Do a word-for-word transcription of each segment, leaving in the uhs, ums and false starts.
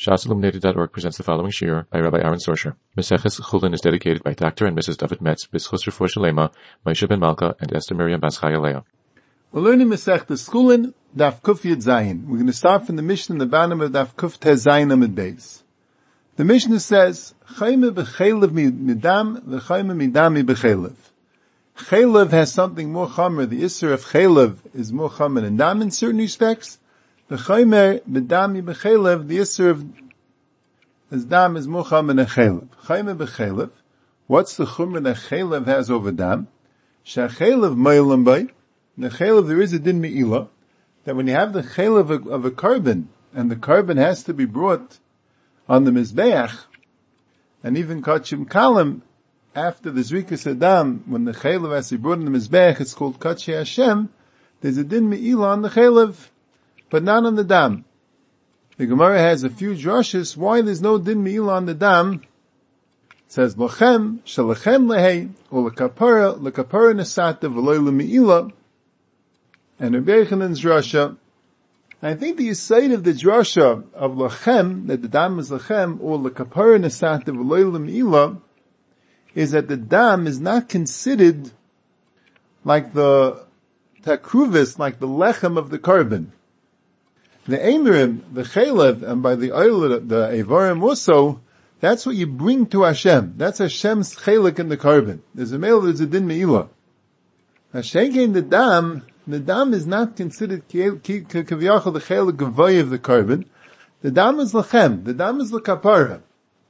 shas illuminated dot org presents the following shiur by Rabbi Aaron Sorsher. Maseches Chulin is dedicated by Doctor and Missus David Metz, B'schus Refuah Shalema, Moshe ben Malka, and Esther Miriam Bas Chaya Leah. We're learning Masechtas Chulin, Daf Kuf Yud Zayin. We're going to start from the Mishnah in the bottom of Daf Kuf Tez Zayin Amud Beis. The Mishnah says, Chayme b'chelev midam, v'chayme midami b'chelev. Chelev has something more chamer. The Isser of Chelev is more chamer than dam in certain respects. The chaymer midami b'chelev, the Isser of as dam is more chamer than Chelev. Chayme b'chelev. What's the chumra that Chelev has over dam? Sha'chelev meilam bay. The Chelev, there is a din me'ilah, that when you have the Chelev of, of a carbon, and the carbon has to be brought on the Mizbeach, and even Kachim Kalim, after the Zrikas Adam, when the Chelev has to be brought on the Mizbeach, it's called Kachi Hashem, there's a din me'ilah on the Chelev, but not on the Dam. The Gemara has a few drushes why there's no din me'ilah on the Dam. It says, Lachem, Shalachem lehei, or Lekapara, Lekapara nesata, v'loy le'me'ilah, and Rabbi Yechanan's drasha. I think the side of the drasha of Lachem, that the Dam is Lachem, or Lekapara nesata, v'loy le'me'ilah, is that the Dam is not considered like the takruvis, like the lechem of the carbon. The Emirim, the Chelev, and by the oil, the Evarim also, that's what you bring to Hashem. That's Hashem's chelik in the carbon. There's a male, there's a din me'ilah. Hashem in the Dam, the Dam is not considered kaviyachal the chelik gavay of the carbon. The Dam is Lachem. The Dam is the kapara.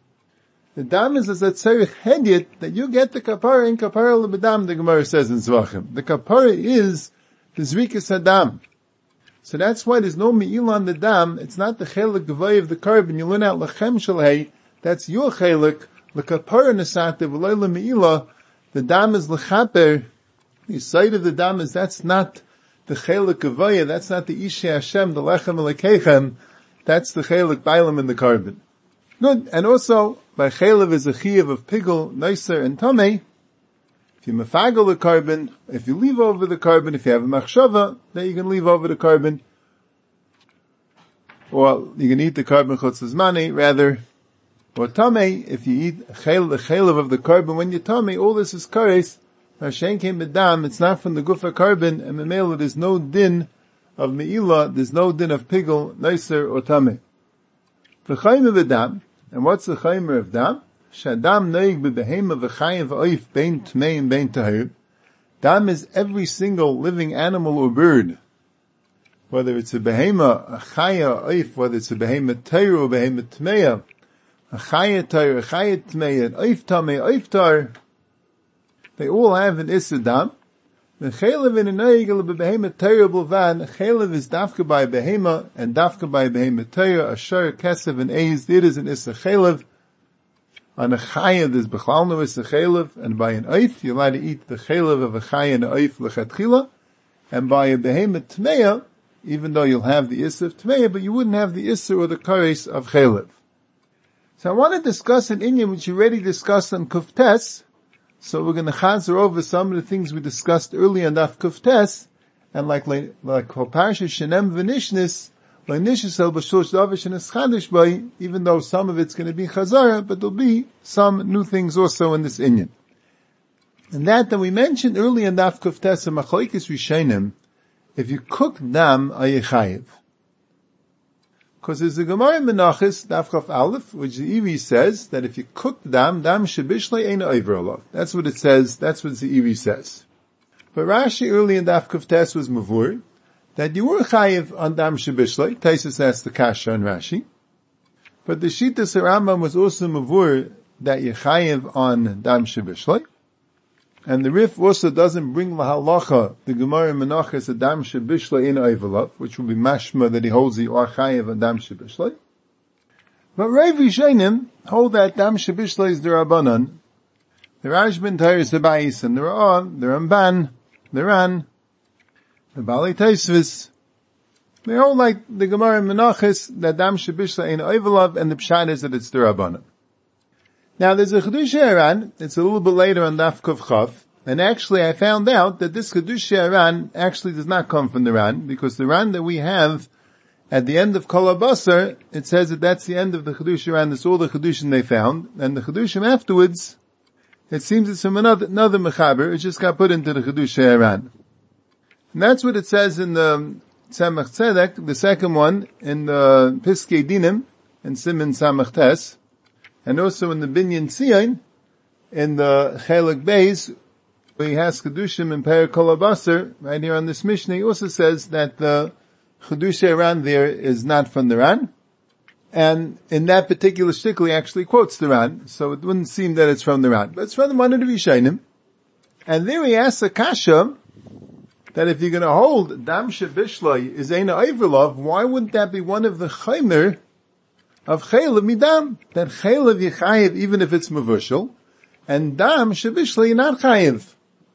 The Dam is as a tzarich hedyet that you get the kapara in kapara lebedam, the Gemara says in Zvachim. The kapara is the zrikas hadam. So that's why there's no me'ilah on the Dam. It's not the chelik gavay of the carbon. You learn out Lachem shalhei. That's your chelik. Lekapara nesate v'loy le'me'ilah. The Dam is lechaper. The side of the Dam is that's not the chelik gavaya. That's not the Ishe Hashem, the lechem elekechem. That's the chelik bailam in the carbon. Good. And also, by chelev is a chiyav of pigel, nicer, and tamei. If you mafagel the carbon, if you leave over the carbon, if you have a machshava, then you can leave over the carbon. Or you can eat the carbon chutz zmani, rather. Or tamei, if you eat chel, the chelev of the carbon when you're tamei, all this is kares. Hashem came bedam, it's not from the gufa carbon, and memela, there's no din of me'ilah, there's no din of pigel, nicer, or tamei. The chayim of dam, and what's the chayim of dam? Shadam neig b'behema v'chayim v'oif bein tmei and bein tahir. Dam is every single living animal or bird. Whether it's a behema, a chaya, oif, whether it's a behema tahir or behema tmeya, a chaya tahir, a chaya tmeya, an oif tamei, oif tahir, they all have an issa dam. The chelev in a neigel b'behema tahir b'lvan, chelev is dafka by behema, and dafka by behema tahir, ashar, kesef, and eiz, it is an issa chelev. On a chaya, there's bechlal no issa chelev, and by an oif, you're allowed to eat the chelev of a chaya and a oif lechatchila, and by a behema tmeya, even though you'll have the issa of tmeya, but you wouldn't have the issa or the kares of chelev. So I want to discuss an inyan which you already discussed on Kuftes. So we're going to chazer over some of the things we discussed earlier on Daf Kuftes, and like like like Parsha Shenem V'Nishnis, like Nishis B'Shosh Davish and Eschadish Bay, even though some of it's going to be chazara, but there'll be some new things also in this inyan. And that that we mentioned earlier in Daf Kuftes and Machlokes Rishonim, if you cook dam, are you chayiv? Because there's a Gemara in Menachos, Daf Chaf Aleph, which the Ivi says that if you cook dam, dam shebishlei ein over alav. That's what it says, that's what the Ivi says. But Rashi early in Daf Kuftes was mavur, that you were chayiv on dam shebishlei. Taisus asked the kasha on Rashi. But the Shittas Rambam was also mavur that you're chayiv on dam shebishlei. And the Rif also doesn't bring the halacha, the Gemara in Menachos, Adam shebishlei in Oivelav, which will be mashma that he holds the Orchayev Adam shebishlei. But Rav Rishonim hold that Adam shebishlei is the Rabbanan. The Rashbin Tairis the Bais, and the Ra'ah, the Ramban, the Ran, the Bali Taisvis. They all like the Gemara in Menachos, that Adam shebishlei in Oivelav, and the Pshat is that it's the Rabbanan. Now there's a Chedush Haran, it's a little bit later on Daf Kuf Chaf, and actually I found out that this Chedush Haran actually does not come from the Ran, because the Ran that we have at the end of Kol HaBasar, it says that that's the end of the Chedush Aran. That's all the Chedushim they found. And the Chedushim afterwards, it seems it's from another, another Mechaber. It just got put into the Chedush Aran. And that's what it says in the Tzemach Tzedek, the second one, in the Piskei Dinim, in Siman Samach Tes, and also in the Binyan Tzion, in the Chelik Beis, where he has Chedushim in Perek Kol HaBasar, right here on this Mishnah, he also says that the Chedush Aran there is not from the Ran, and in that particular shtickle he actually quotes the Ran, so it wouldn't seem that it's from the Ran, but it's from one of the Rishonim. And there he asks a kasha, that if you're going to hold Dam Shebishloi is Eina Overlov, why wouldn't that be one of the Chaymer of Chaylev Midam? That Chaylev Yechayev even if it's Mavushal, and Dam Shebishloi not Chayev.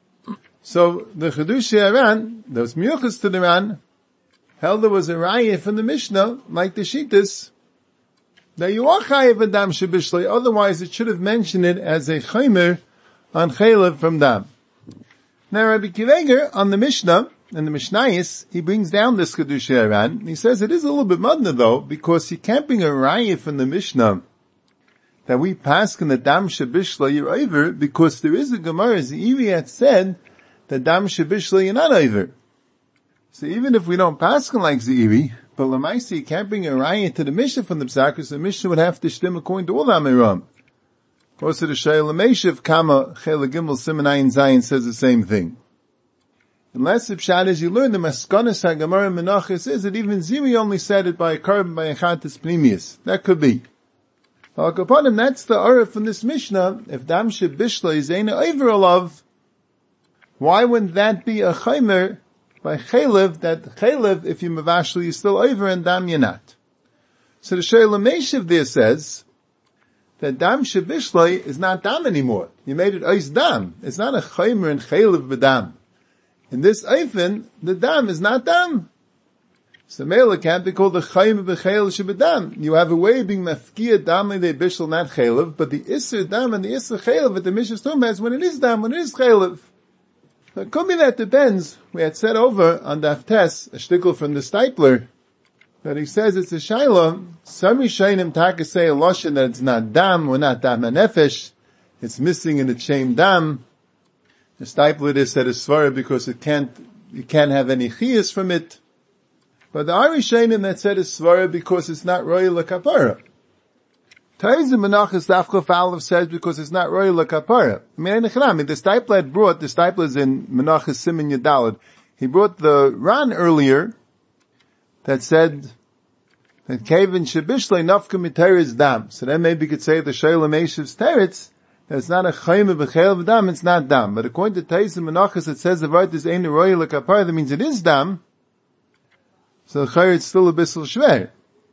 So the Chedush Aran, those Miyuchas to the Ran, held there was a Raya from the Mishnah, like the Shittas, that you are Chayev and Dam Shebishloi, otherwise it should have mentioned it as a Chaymer on Chaylev from Dam. Now Rabbi Kiveger, on the Mishnah, and the Mishnayis, he brings down this Chedush Aran. He says it is a little bit mudna though, because you can't bring a raya from the Mishnah that we pass in the Dam Shebishla you're over, because there is a Gemara, Zeiri had said that Dam Shebishla you're not over. So even if we don't pass like Zeiri, but Lamaisi, you can't bring a raya to the Mishnah from the Psak, because the Mishnah would have to stem according to all the Amiram. Also the Shayla Meshiv Kama Chela Gimel Simenayin Zayin says the same thing. Unless the Pshat is you learn the Maskonis HaGemara Menachos is that even Ziri only said it by a carbon by a Chatas Pnimius. That could be. Upon him, that's the Arif from this Mishnah. If Dam Shebishla is Eina Over Olav, why wouldn't that be a Chaymer by Chelev, that Chelev, if you Mavashli, is still over and Dam you're not? So the Shayla Meshiv there says, that Dam Shebishloi is not Dam anymore. You made it Ois Dam. It's not a Chaymer and Chaylev B'Dam. In this Eifen, the Dam is not Dam. So Mela can't be called the Chaymer B'Chaylev Sheb'Dam. You have a way of being Mafkia Dam and they Bishel, not Chaylev, but the Isser Dam and the Isser Chaylev at the Mishnah Torah is when it is Dam, when it is Chaylev. So it could be that depends. We had said over on Daf Tes, a shtickle from the Stipler, that he says it's a Shaila. Some Rishonim Taka say a Lashon that it's not Dam, or not Dam HaNefesh. It's missing in the Shem Dam. The Stipler is said it's Svara because it can't, you can't have any Chiyas from it. But the Rishonim that said it's Svara because it's not Royal Kapara. Taiz Menachos Dafchof Aleph says because it's not Royal Kapara. I mean, the Stipler had brought, the Stipler is in Menachos Siman Yadalad. He brought the Ran earlier, that said that Kevin Shebishlei Nafka Miteres Dam. So then maybe you could say the Shayla Meshiv's Teretz, that it's not a Chayme B'Chel Dam, it's not Dam. But according to Taisim Menachos, it says the word is Ein Royal Kapar, that means it is Dam. So the Chayr is still a Bissel Shver.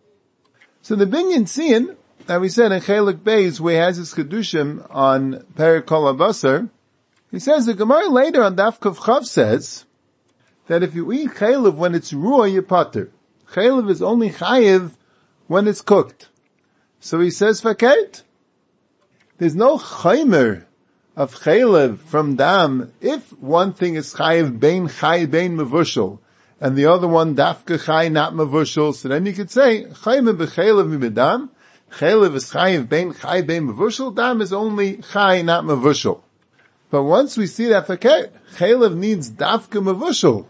So the Binyan Tzion, that we said in Chelik Beis, where he has his Chedushim on Perek Kol HaBasar, he says the Gemara later on Daf Kuf Chav says that if you eat Chaylev when it's Ruah, you pater. Chaylev is only chayiv when it's cooked. So he says, Faket, there's no chaymer of Chaylev from Dam if one thing is chayiv bein chay bein mavushal, and the other one dafka chay not mavushal. So then you could say, chaymer b'chaylev mibedam, Chaylev is chayiv bein chay bein mavushal, Dam is only chay not mavushal. But once we see that Faket, Chaylev needs dafka mavushal,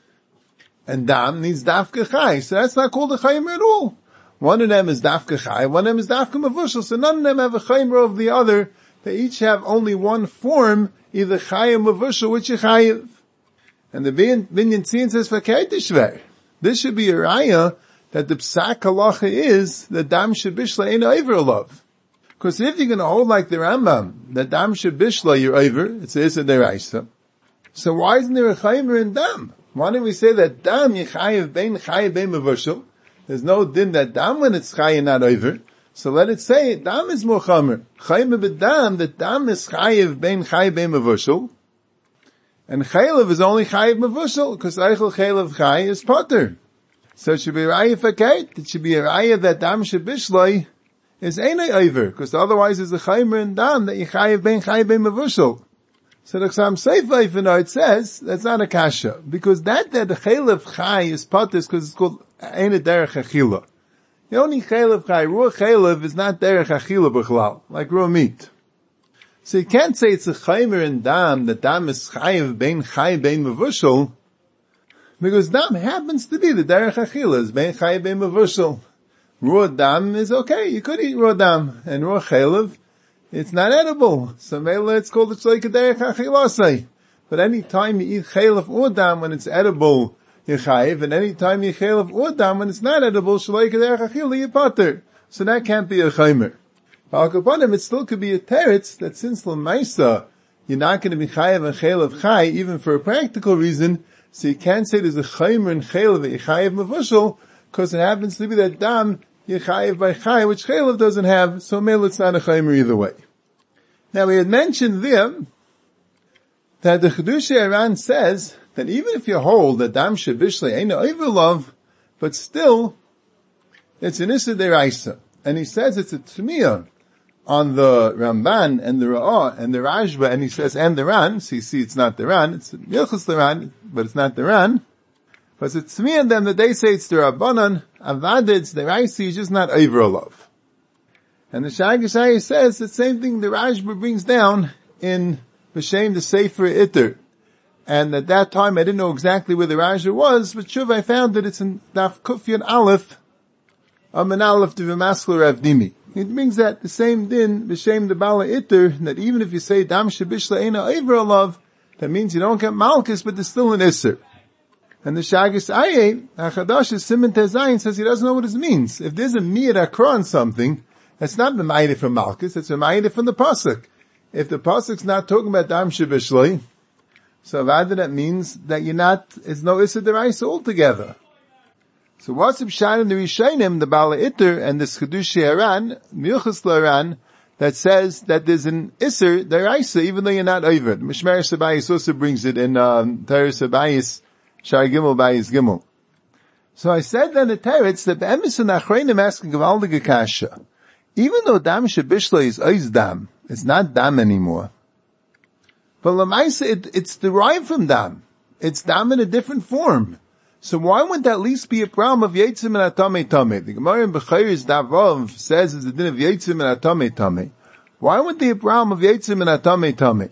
and Dam needs Dafka Chai. So that's not called a Chayim at all. One of them is Dafka Chai, one of them is Dafka Mavushal. So none of them have a Chayim of the other. They each have only one form, either Chai or Mavushal, which is Chayiv. And the Binyan Tzion says, Fakei Tishver. This should be a Raya that the Psak Halacha is that Dam Shebishla ain't over love. Because if you're going to hold like the Rambam, that Dam Shebishla you're over, it says in the Raisa. So why isn't there a Chayim in Dam? Why don't we say that Dam Yechayev Bein Chayev Bein Mavushal? There's no din that Dam when it's Chayev not over. So let it say Dam is more Chamer. Chayev b'Dam, that Dam is Chayev Bein Chayev Bein Mavushal. And Chaylev is only Chayev Mavushal, because Eichel Chaylev Chay is Potter. So it should be a Raya Fakeit. It should be a Raya that Dam Shebishloi is Einay over, because otherwise there's a Chaymer in Dam that Yechayev Bein Chayev Bein Mavushal. So the Chassam Sofer, even though it says, that's not a kasha. Because that, that the chaylev chai is patis, because it's called Ein Derech Achila. The only chaylev chai, raw chaylev is not Derech Achila b'chlal, like raw meat. So you can't say it's a chaymer in dam, that dam is chayiv bein chay bein mevushal, because dam happens to be the Derech Achila, is bein chay bein mevushal. Raw dam is okay, you could eat raw dam, and raw chaylev, it's not edible. So maybe it's called a shleika derech achilasei. But any time you eat chaylev or dam when it's edible, you chayiv, and any time you eat chaylev or dam when it's not edible, shleika derech achila, you pater. So that can't be a chaymer. Al kaponim, it still could be a teretz that since l'maisa, you're not going to be chayiv and chaylev chay, even for a practical reason, so you can't say there's a chaymer and chaylev that you chayiv mevushal, because it happens to be that dam, you chayiv by chay, which chaylev doesn't have, so maybe it's not a chaymer either way. Now we had mentioned there that the Chiddushei Haran says that even if you hold that dam shebishlei ain't overlove, but still it's an issa deraisa, and he says it's a tmiyah on the Ramban and the Ra'ah and the Rashba, and he says and the Ran. So you see, it's not the Ran, it's Milchus the Ran, but it's not the Ran. But it's tmiyah on them that they say it's the Rabbanan, Avad it's deraisa, he's just not overlove. And the Shagashayi says the same thing the Rashba brings down in B'Shem the Sefer Itter. And at that time I didn't know exactly where the Rashba was, but shuv I found that it's in Daf Kufyan Aleph, um, an Aleph to V'Maskler Rav Dimi. It brings that the same din, B'Shem the Bala Itter, that even if you say Dam Shebishla Eina Eiver Alav, that means you don't get Malchus, but there's still an Isser. And the Shagashayi, HaChadash Siman Tezayin, says he doesn't know what it means. If there's a Miyad Akra on something, that's not the Ma'ida from Malchus, it's a Ma'ida from the Pasuk. If the Pasuk's not talking about Dam Shebishloi, so rather that means that you're not, it's no Issa Deraisa altogether. So what's the Pshat in the Rishayim, the Bala Itter, and the Chiddushei Haran, Milchus L'Haran, that says that there's an Isser Deraisa, even though you're not over it. Mishmer Sabayis also brings it in, um, Teres Sabayis, Shar Gimel Bayis Gimel. So I said then the Teretz, that the Emes and Achreinim asking Gavaldige Kasha. Even though dam shebishla is ois dam, it's not dam anymore. But lamaisa, it, it's derived from dam. It's dam in a different form. So why wouldn't that at least be a problem of yetzim and atame tame? The Gemara in Bechayris Davov says it's the din of yetzim and atame tame. Why wouldn't there be a problem of yetzim and atame tame?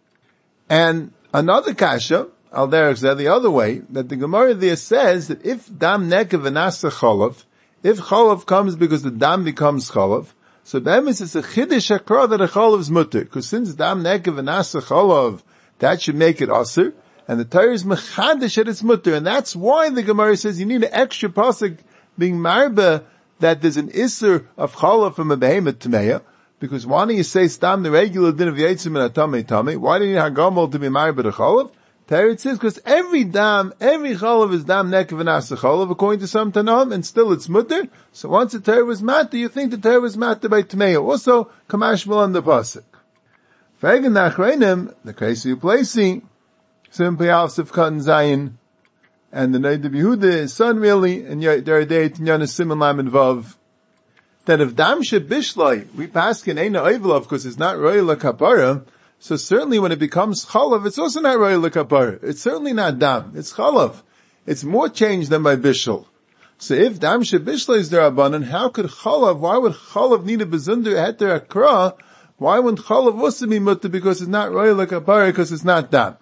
And another kasha, al derech zeh, the other way, that the Gemara there says that if dam nekev and asa cholav, if cholav comes because the dam becomes cholav, so that means it's a chiddush hakra that a cholav is mutter. Because since dam nekev and asa cholav, that should make it aser, and the Torah is mechadish at its mutter, and that's why the Gemara says you need an extra pasuk being marba that there's an iser of cholav from a behemoth tmeya. Because why don't you say stam the regular din of yetzim and atame tame? Why do you need hagamol to be marba the cholav? Teretz says, because every dam, every cholav is dam nekev and asa cholav, according to some Tanam, and still it's mutter. So once the Torah was matter, you think the Torah was matter by Tmeya. Also, kamash on the pasuk. Fagan nachreinim, the Kreisi Uplesi, simply Alf Sivkat and Zayin, and the Neid of Yehuda, his son really, and there are days in Yonis Simon Lam and Vav, that if dam shebishlai, we pass in Eina Oivlov, because it's not royal kapara. So certainly when it becomes chalav, it's also not royal kapara. It's certainly not dam. It's chalav. It's more changed than by bishul. So if dam shebishla is derabanan, how could chalav, why would chalav need a bezunder heter akra? Why wouldn't chalav also be mutter because it's not royal kapara, because it's not dam?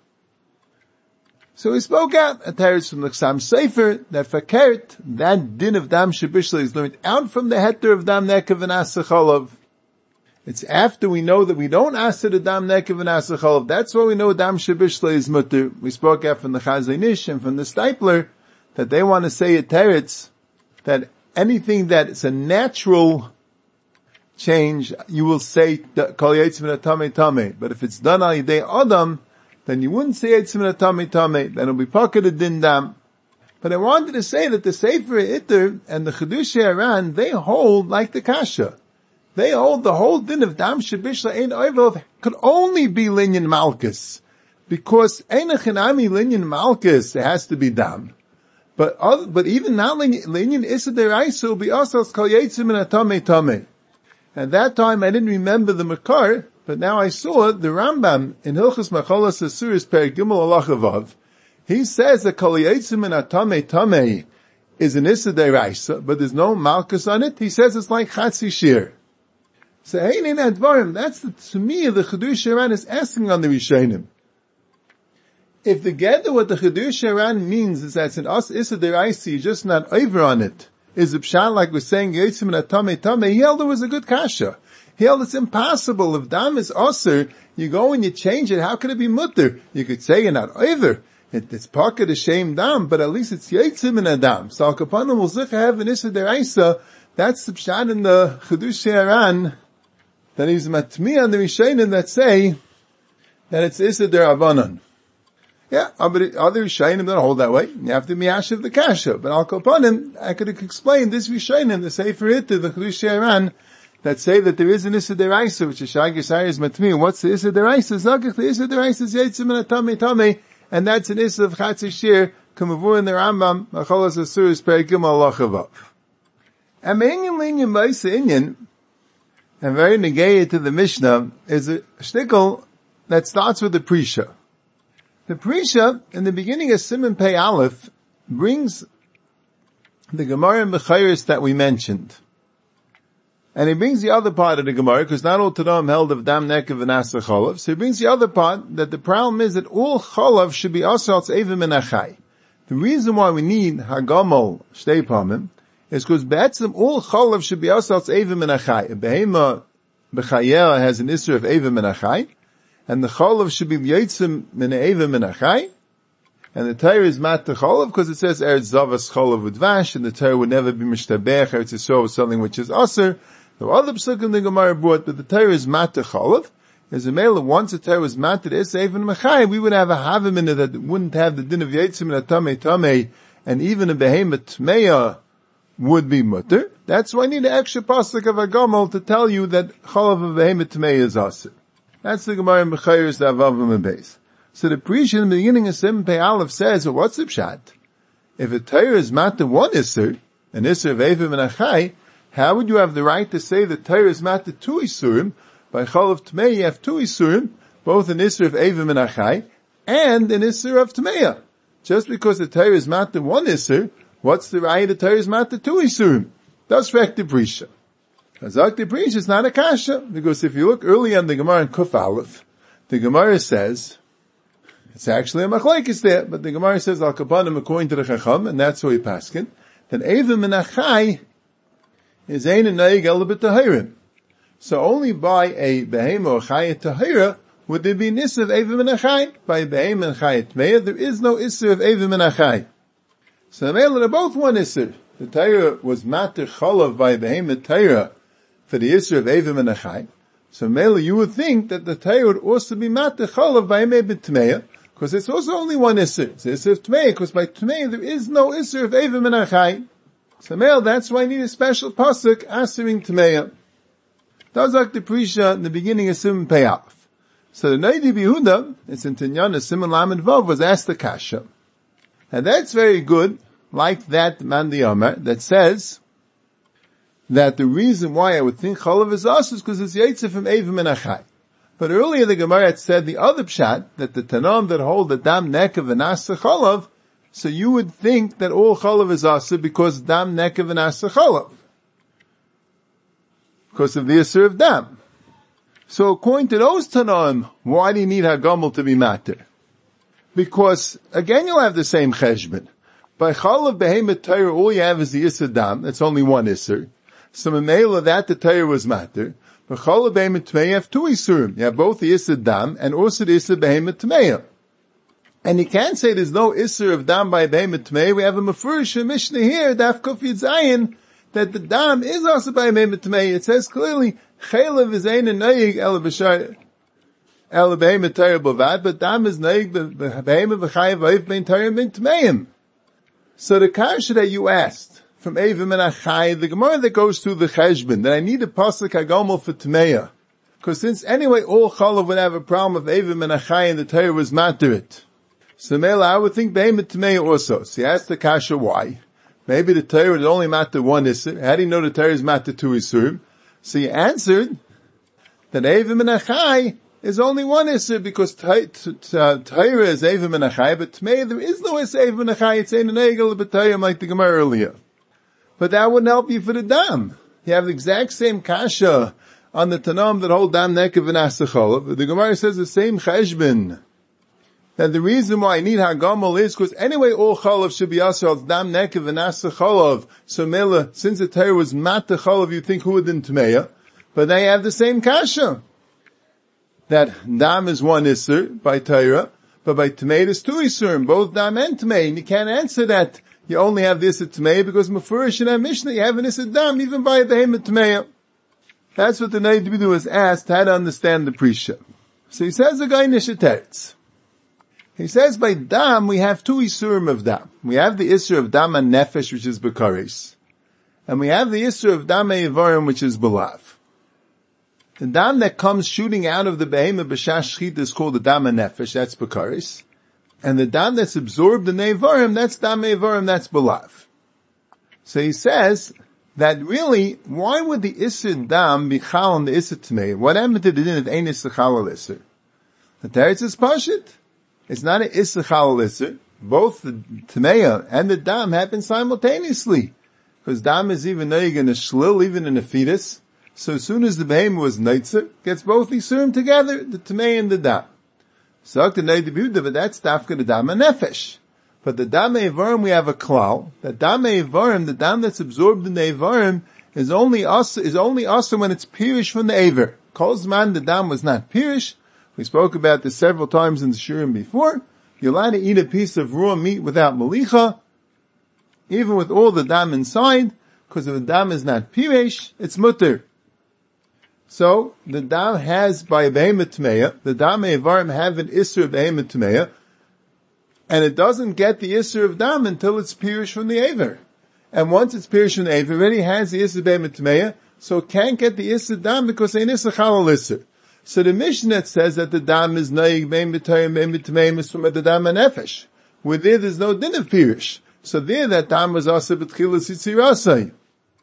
So he spoke out a teretz from the Chassam Sofer that fakert, that din of dam shebishla is learned out from the heter of dam nekev and asa chalav. It's after we know that we don't ask the dam nekev and asa chalav. That's why we know dam shebishla is mutter. We spoke out from the Chazon Ish and from the Stipler that they want to say at teretz that anything that is a natural change, you will say kol yetzim and atame tame. But if it's done al yidei adam, then you wouldn't say yetzim and atame tame. Then it'll be pocketed din dam. But I wanted to say that the Sefer Itter and the Chiddushei Haran, they hold like the Kasha. They hold the whole din of dam shebishla ein oivlov could only be linyan malchus. Because ein achinami linyan malchus, it has to be dam. But other, but even not linyan, linyan issa deraisa will be asas kol yetzim and atame tame. At that time I didn't remember the makar, but But now I saw the Rambam in Hilchos Macholas Asuris Perek Gimel Halacha Vav. He says that Kol Yitzim in Atame Tame is an Issa Deraisa, but there's no Malchus on it. He says it's like Chatzi Shir. So Hein in Advarim, that's the, to me, the Chedush Haran is asking on the Rishonim. If the Geder, what the Chedush Haran means is that it's an Issa Deraisa, you're just not over on it, is a Pshat like we're saying, Yitzim in Atame Tame, he held it was a good Kasha. He held it's impossible. If Dam is Osir, you go and you change it, how could it be Mutter? You could say you're not over. It, it's pocket a shame dam, but at least it's yitzim in a dam. So al kapanim will zich have an issa deraisa. That's the pshat in the Chedush Haran that he's matmi on the Rishonim that say that it's issa derabanan. Yeah, but other Rishonim don't hold that way. You have to be ashiv the kasha. But al kapanim, I could explain this Rishonim, the Sefer Hitta, the Chedush Haran, that say that there is an issa deraisa, which is shag yisayir is matmi. What's the issa deraisa? Zagich the issa deraisa is yitzim in a tame tame. And that's an issa of Chatzi Shir, Kamavur in the Rambam, Macholas Asuris Perek Gimel Halacha Vav. And Meinyan Linyan Baisa Inyan, and very negated to the Mishnah, is a shtickle that starts with the Prisha. The Prisha, in the beginning of Siman Pei Aleph, brings the Gemara and Bechayris that we mentioned. And he brings the other part of the Gemara, because not all Tanoim held of Dam Nekev and Asa Cholav. So he brings the other part, that the problem is that all Cholav should be Asal Evim and Achai. The reason why we need Hagamol Shtei Pamim is because Be'etzim all Cholav should be Asal Evim and Achai. A Behema B'chayel has an Isser of Evim and Achai, and the Cholav should be Yotzim Min Evim and Achai. And the Torah is mat to Cholav because it says Eretz Zavas Cholav Udvash, and the Torah would never be Mishtabech, Eretz Yisrael was something which is Aser. The other psukim the Gemara brought, but the Torah is mat to Cholav. As a male, once the Torah was mat to Esav and Machai, we would have a havim in it that wouldn't have the din of Yitzim and Atame Tame, and even a Behemoth Tmeya would be mutter. That's why I need an extra pasuk of Agamol to tell you that Cholav of Behemoth Tmeya is Aser. That's the Gemara in Bechayris the Avavim and Beis. So the Prish in the beginning of Siman Pei Aleph says, well, what's the pshat? If a Torah is mat to one Isser, an Isser of Evim and Achai, how would you have the right to say that Torah is mat to two Isurim? By Cholav Tmei you have two Isurim, both an Isser of Evim and Achai, and an Isser of Tmeya. Just because the Torah is mat to one Isser, what's the right the Torah is mat to two Isurim? That's Rek de Prisha. Azak de Prisha is not a kasha, because if you look early on the Gemara in Kuf Aleph, the Gemara says, it's actually a machlekes there, but the Gemara says, Al Kapanim according to the Chacham, and that's how we paskin, that Evim and Achai is ein and naig elabit tahirim. So only by a behem or chayet tahira would there be an issur of evim and achai. By a behem and chayet meya, there is no issur of evim and achai. So the male are both one issur. The tahira was mater cholav by a behem and tahira for the issur of evim and achai. So male, you would think that the tahira would also be mater cholav by a mebit tmeya, because it's also only one issur. It's the issur of tmeya, because by tmeya there is no issur of evim and achai. So male, that's why I need a special pasuk asering tmeya. That's like the Prisha in the beginning of Siman Pei Aleph. So the Noda B'Yehuda, it's in Tinyana Siman Lamed Vav, was asked the kasha. And that's very good, like that Mandi Omer, that says that the reason why I would think Cholav is us is because it's Yitzah from Evim and Achai. But earlier the Gemara had said the other pshat, that the Tanam that hold the Dam Nekev and Asa Cholav, so you would think that all Cholav is Asa because Dam Nekev and Asa Cholav. Because of the Isser of Dam. So according to those Tanaim, why do you need Hagamel to be matter? Because, again you'll have the same cheshbon. By Cholav Behemoth Torah, all you have is the Isser Dam, that's only one Isser. So in the of that, the Torah was matter. But Cholav Behemoth Tmeya, you have two Isserim. You have both the Isser Dam and also the Isser Behemoth Tmeya. And you can't say there's no Isser of Dam by Behemoth Tmeya. We have a Mefurish Mishnah here, Daf Kuf Yud Zayin, that the Dam is also by Behemoth Tmeya. It says clearly, Chelav is ein nayig el b'shar el Behemoth Torah b'vad, but Dam is nayig Behemoth v'chayev v'ayv ben Torah ben Tmeim. So the kasha that you asked from Evim and Achai, the Gemara that goes through the Cheshbon, that I need a pasuk Hagamel for Tmeya. Because since anyway all Cholav would have a problem of Evim and Achai and the Torah was matter it. So Mela, I would think Behemoth Tmeya also. So he asked the kasha why. Maybe the Torah is only matter one Isser. How do you know the Torah is matter two Isser? So he answered that Evim and Achai is only one Isser, because Torah is Evim and Achai, but Tmei, there is no Isser Evim and Achai, it's Ein Egel B'Tayim, like the Gemara earlier. But that wouldn't help you for the Dam. You have the exact same Kasha on the Tanam that hold Dam Nekev and Asachol. The Gemara says the same Cheshbin. That the reason why I need Hagamol is because anyway all Cholov should be Asar, Dam Nekev and Asachol. So Mela, since the Torah was Mata Cholov, you think who would in Tmeya? But they have the same Kasha. That Dam is one Isser by Torah, but by Tmeya there's two Isser, both Dam and Tmeya. And you can't answer that. You only have this at Tmeya because Mefurish in our Mishnah, you have an Isser Dam even by the Behem at Tmeya. That's what the Neidibidu was asked, how to understand the Prisha. So he says the guy Nishateretz. He says by Dam we have two Isurim of Dam. We have the Isur of Dam and Nefesh, which is Bekaris. And we have the Isur of Dam Eivarim, which is Belav. The Dam that comes shooting out of the Behemah B'Shash Shchita is called the Dam and Nefesh, that's Bekaris. And the Dam that's absorbed in Eivarim, that's Dam Eivarim, that's Belav. So he says that really, why would the Isur Dam be Chal on the Isur Tmei? What happened to the din of Ein Isur Chal al Isur? The Teretz is Pashit. It's not an Isur Chal al Isur. Both the Tmeya and the Dam happen simultaneously. Because Dam is even Noig in a Shlil, even in a fetus. So as soon as the Behem was Neitzer, gets both Isurim together, the Tmeya and the Dam. So the Neidibidu, but that's Dafka the Dam and Nefesh. But the Dam Eivarim we have a klal. The Dam Eivarim, the Dam that's absorbed in the Eivarim, is only us, is only us when it's pirish from the Eiver. Kolzman, the Dam was not pirish. We spoke about this several times in the Shurim before. You're allowed to eat a piece of raw meat without malicha, even with all the Dam inside, because if the Dam is not pirish, it's mutter. So, the Dam has by Behemoth Tmeya, the Dam Eivarim have an Isser of Behemoth Tmeya, and it doesn't get the Isser of Dam until it's pirish from the Eiver. And once it's pirish from the Eiver, it already has the Isser of Behemoth Tmeya, so it can't get the Isser of Dam because it's an Isser Chalal Isser. So the Mishnah says that the Dam is Naig, Behemoth Tmeya, Behemoth Tmeya, is from the Dam and Nefesh. With there, there's no din of pirish. So there, that Dam was also B'tchilas Yitzirasai.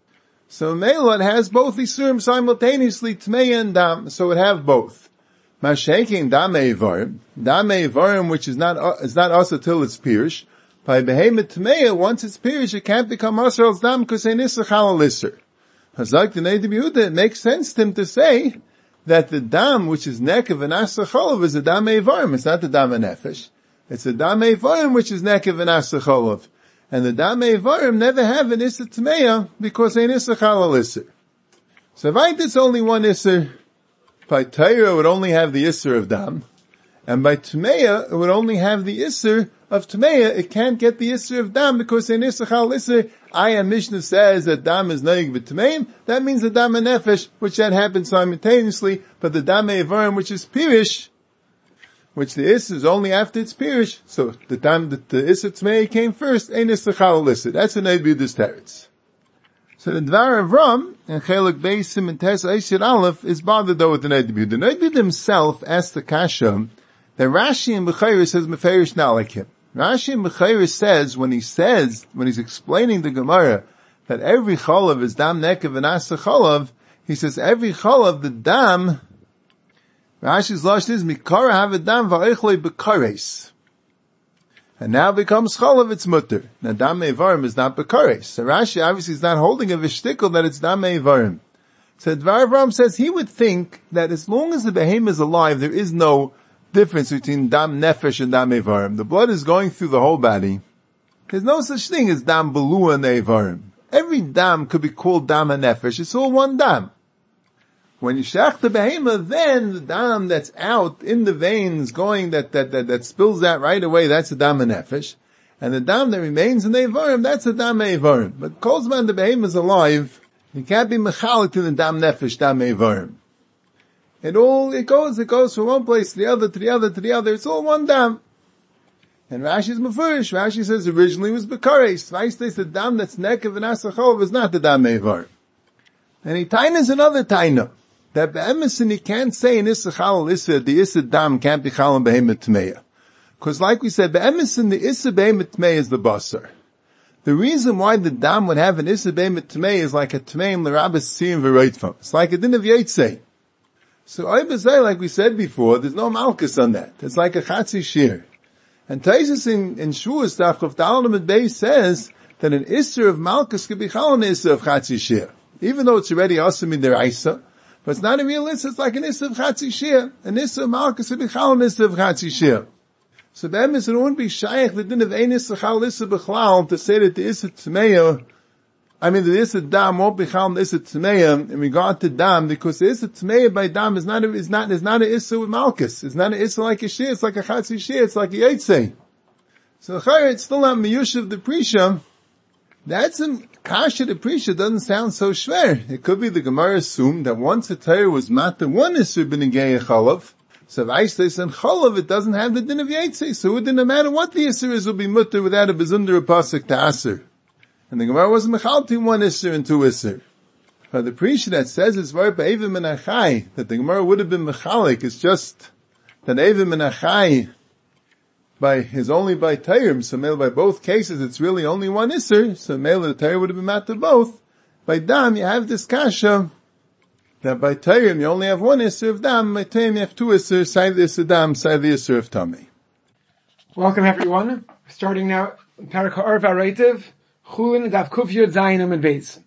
So Melon has both Isurim simultaneously, Tmeya and Dam, so it have both. Mashaking Dam Eivarim, Dam Eivarim, which is not, is not also till it's pirish. By Behemoth Tmeya, once it's pirish, it can't become Asr Dam because it's Isser Chalal Isser. As like the Neidim Yehuda, it makes sense to him to say that the Dam, which is Nekev and Asr Chalav, is a Dam Eivarim. It's not the Dam Nefesh. It's a Dam Eivarim, which is Nekev and Asr Chalav. And the Dam Eivarim never have an Isser Tmeya because it's an Isser Chalal Isser. So if I did only one Isser, by Torah it would only have the Isser of Dam, and by Tmeya it would only have the Isser of Tmeya. It can't get the Isser of Dam because it's an Isser Chalal Isser. Aya Mishnah says that Dam is Naig B'Tmeim. That means the Dam and Nefesh, which that happens simultaneously, but the Dam Eivarim, which is Pirish, which the Isser is only after it's Pirish, so the time that the Isser Tmei came first, ain't Isser Chalal Isser. That's an Eibudas Teretz. So the Dvar of Ram, and Chelek Beisim and Tes Eishir Aleph, is bothered though with the Neidibud. The Neidibud himself asked the Kasha, that Rashi and Bechayr says Meferish not like him. Rashi and Bechayr says, when he says, when he's explaining the Gemara, that every Cholav is Dam Nekev and Asa Cholav, he says every Cholav, the Dam, Rashi's lashon is mikara havedam va'echlei bekares, and now becomes chalav, it's mutter. Now dam eivarim is not bekares. So Rashi obviously is not holding a vishtikkel that it's dam eivarim. So Dvar Avram says he would think that as long as the behem is alive, there is no difference between dam nefesh and dam eivarim. The blood is going through the whole body. There's no such thing as dam belua and eivarim. Every dam could be called dam and nefesh. It's all one dam. When you shach the behemah, then the dam that's out in the veins going, that, that, that, that spills out right away, that's a dam nefesh. And the dam that remains in the eivarim, that's a dam eivarim. But kolzman the behemah is alive, you can't be mechalik to the dam nefesh, dam eivarim. It all, it goes, it goes from one place to the other, to the other, to the other, it's all one dam. And Rashi's mefurish, Rashi says originally it was bekares. Rashi says the dam that's nekev and asachov is not the dam eivarim. And he tainas another taina. That be'emesin, you can't say in Issa Chalal Issa, the Issa Dam can't be Chalal Behemoth Tmeya. Because like we said, be'emesin, the Issa Behemoth Tmeya is the Basar. The reason why the Dam would have an Issa Behemoth Tmeya is like a Tmeim l'Rabbis Tziyim v'Roitvam. It's like a din of Yetzei. So Oibazai, like we said before, there's no malchus on that. It's like a chatzi shir. And Taisus in, in Shuas, Daf Chuf Daled Amud Beis says that an isser of malchus could be chal an isser of chatzi shir. Even though it's already awesome in their isa, but it's not a real isser, it's like an isser of chatzi shir. An isser of malchus could be chal an isser of chatzi shir. So that means it wouldn't be shaykh the din of ein isser chal isser b'chlal to say that the isser tmeya, I mean, the Isser Dam won't be Chal the Isser Tmeya in regard to Dam, because the Isser Tmeya by Dam is not, a, is not, is not an Isser with Malchus. It's not an Isser like a Shir, it's like a Chatzi Shir, it's like a Yetzei. So Chayr, it's still not Miyushav the Prisha. That's a Kasha the Prisha doesn't sound so schwer. It could be the Gemara assumed that once a Torah was Mata one Isser B'Negei Chalav, so if I say in Chalav, it doesn't have the din of Yetzei, so it didn't matter what the Isser is, will be Mutter without a Bezunder Pasuk to Aser. And the Gemara wasn't mechalti one isser and two isser. But the Prisha that says it's var ba'evim and achai, that the Gemara would have been mechalik, it's just that evim and achai by, is only by Tayrim, so male by both cases it's really only one isser, so male the Tayrim would have been matter both. By Dam you have this kasha, that by Tayrim you only have one isser of Dam, by Tayrim you have two isser, side the isser Dam, side the isser of Tami. Welcome everyone. Starting now, Parak Ha'or V'Araitiv, Chulin Daf Kuf Yud Zayin Amud Beis.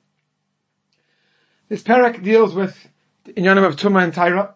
This parak deals with the inyanim of Tumah and Taira,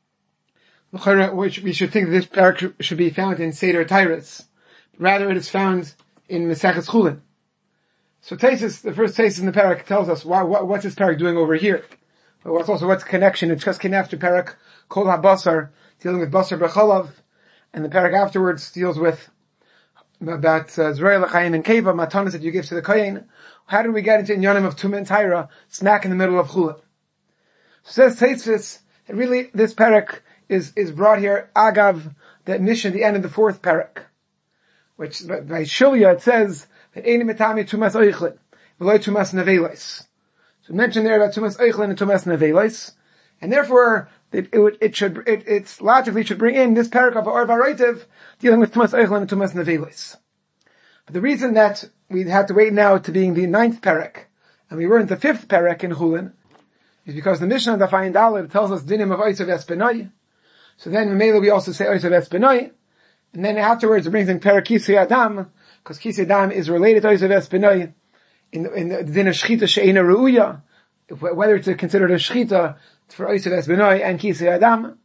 which we should think that this parak should be found in Seder Tairis. Rather, it is found in Maseches Chulin. So Taisus, the first Taisus in the parak tells us why, what, what's this parak doing over here. But what's also what's the connection? It just came after parak Kol HaBasar, dealing with Basar B'Chalav, and the parak afterwards deals with about Zerei L'Chaim and Keva, matanas that you give to the Kohen. How did we get into Inyanim of Tumah and Taira, smack in the middle of Chulin? So says Taisus, that really this parak is, is brought here, Agav, that mission, the end of the fourth parak. Which, by Shulya, it says, that Eini Metami Tumas Oichlin, V'loi Tumas Nevelos. So mentioned there about Tumas Oichlin and Tumas Nevelos, and therefore, it, it, it should, it, it's logically should bring in this parak of Ha'or V'Araitiv, dealing with Tumas Oichlin and Tumas Nevelos. But the reason that we had to wait now to being the ninth parak, and we weren't the fifth parak in Chulin, is because the Mishnah of the Fayin Daled tells us dinim of Oitzav Espenoi. So then in Mela we also say Oitzav Espenoi, and then afterwards it brings in parak Kisei Adam, because Kisei Adam is related to Oitzav Espenoi in, in the din of Shchita She'ena Ru'uya, whether it's considered a Shchita for Oitzav Espenoi and Kisei Adam.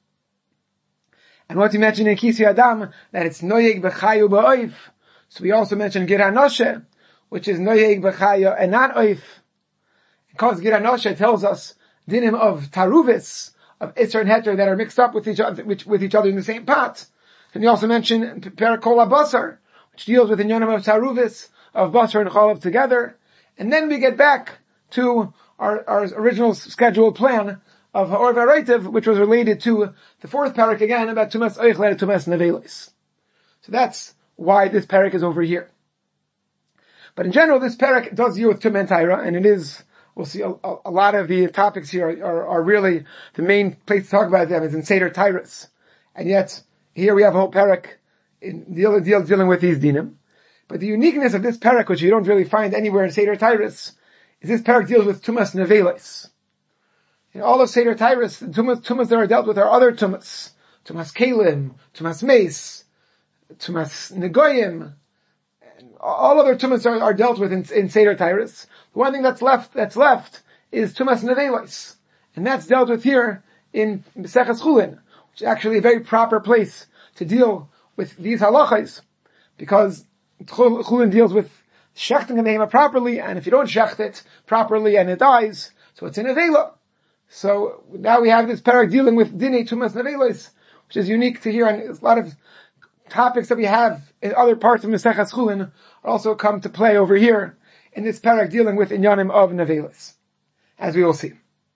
And what we mentioned in Kisei Adam, that it's Noyeg B'chayu Ba'oif. So we also mentioned Gir HaNoshe, which is Noyeg B'chayu and not Oif. Because Gir HaNoshe tells us dinim of Taruvis, of Isser and Heter that are mixed up with each other, with, with each other in the same pot. And we also mentioned Parak Kol HaBasar, which deals with the Inyanim of Taruvis, of Basar and Chalav together. And then we get back to our, our original scheduled plan of Ha'or V'Araitiv, which was related to the fourth parak again about Tumas Oichlin and Tumas Nevelos. So that's why this parak is over here. But in general, this parak does deal with Tumah and Taira, and it is, we'll see a, a, a lot of the topics here are, are, are really, the main place to talk about them is in Seder Tairis. And yet, here we have a whole parak in deal, deal, dealing with these dinim. But the uniqueness of this parak, which you don't really find anywhere in Seder Tairis, is this parak deals with Tumas Nevelos. In all of Seder Tairis, the tumas, tumas that are dealt with are other tumas. Tumas Kalim, Tumas Mace, Tumas Negoyim, and all other tumas are, are dealt with in, in Seder Tairis. The one thing that's left, that's left, is Tumas Nevelos. And that's dealt with here in Maseches Chulin, which is actually a very proper place to deal with these halachas. Because Chulin deals with shechting a behema properly, and if you don't shecht it properly and it dies, so it's an Nevela. So now we have this parak dealing with Dinei Tumas Nevelos, which is unique to here, and a lot of topics that we have in other parts of Maseches Chulin also come to play over here in this parak dealing with Inyanim of Nevelos, as we will see.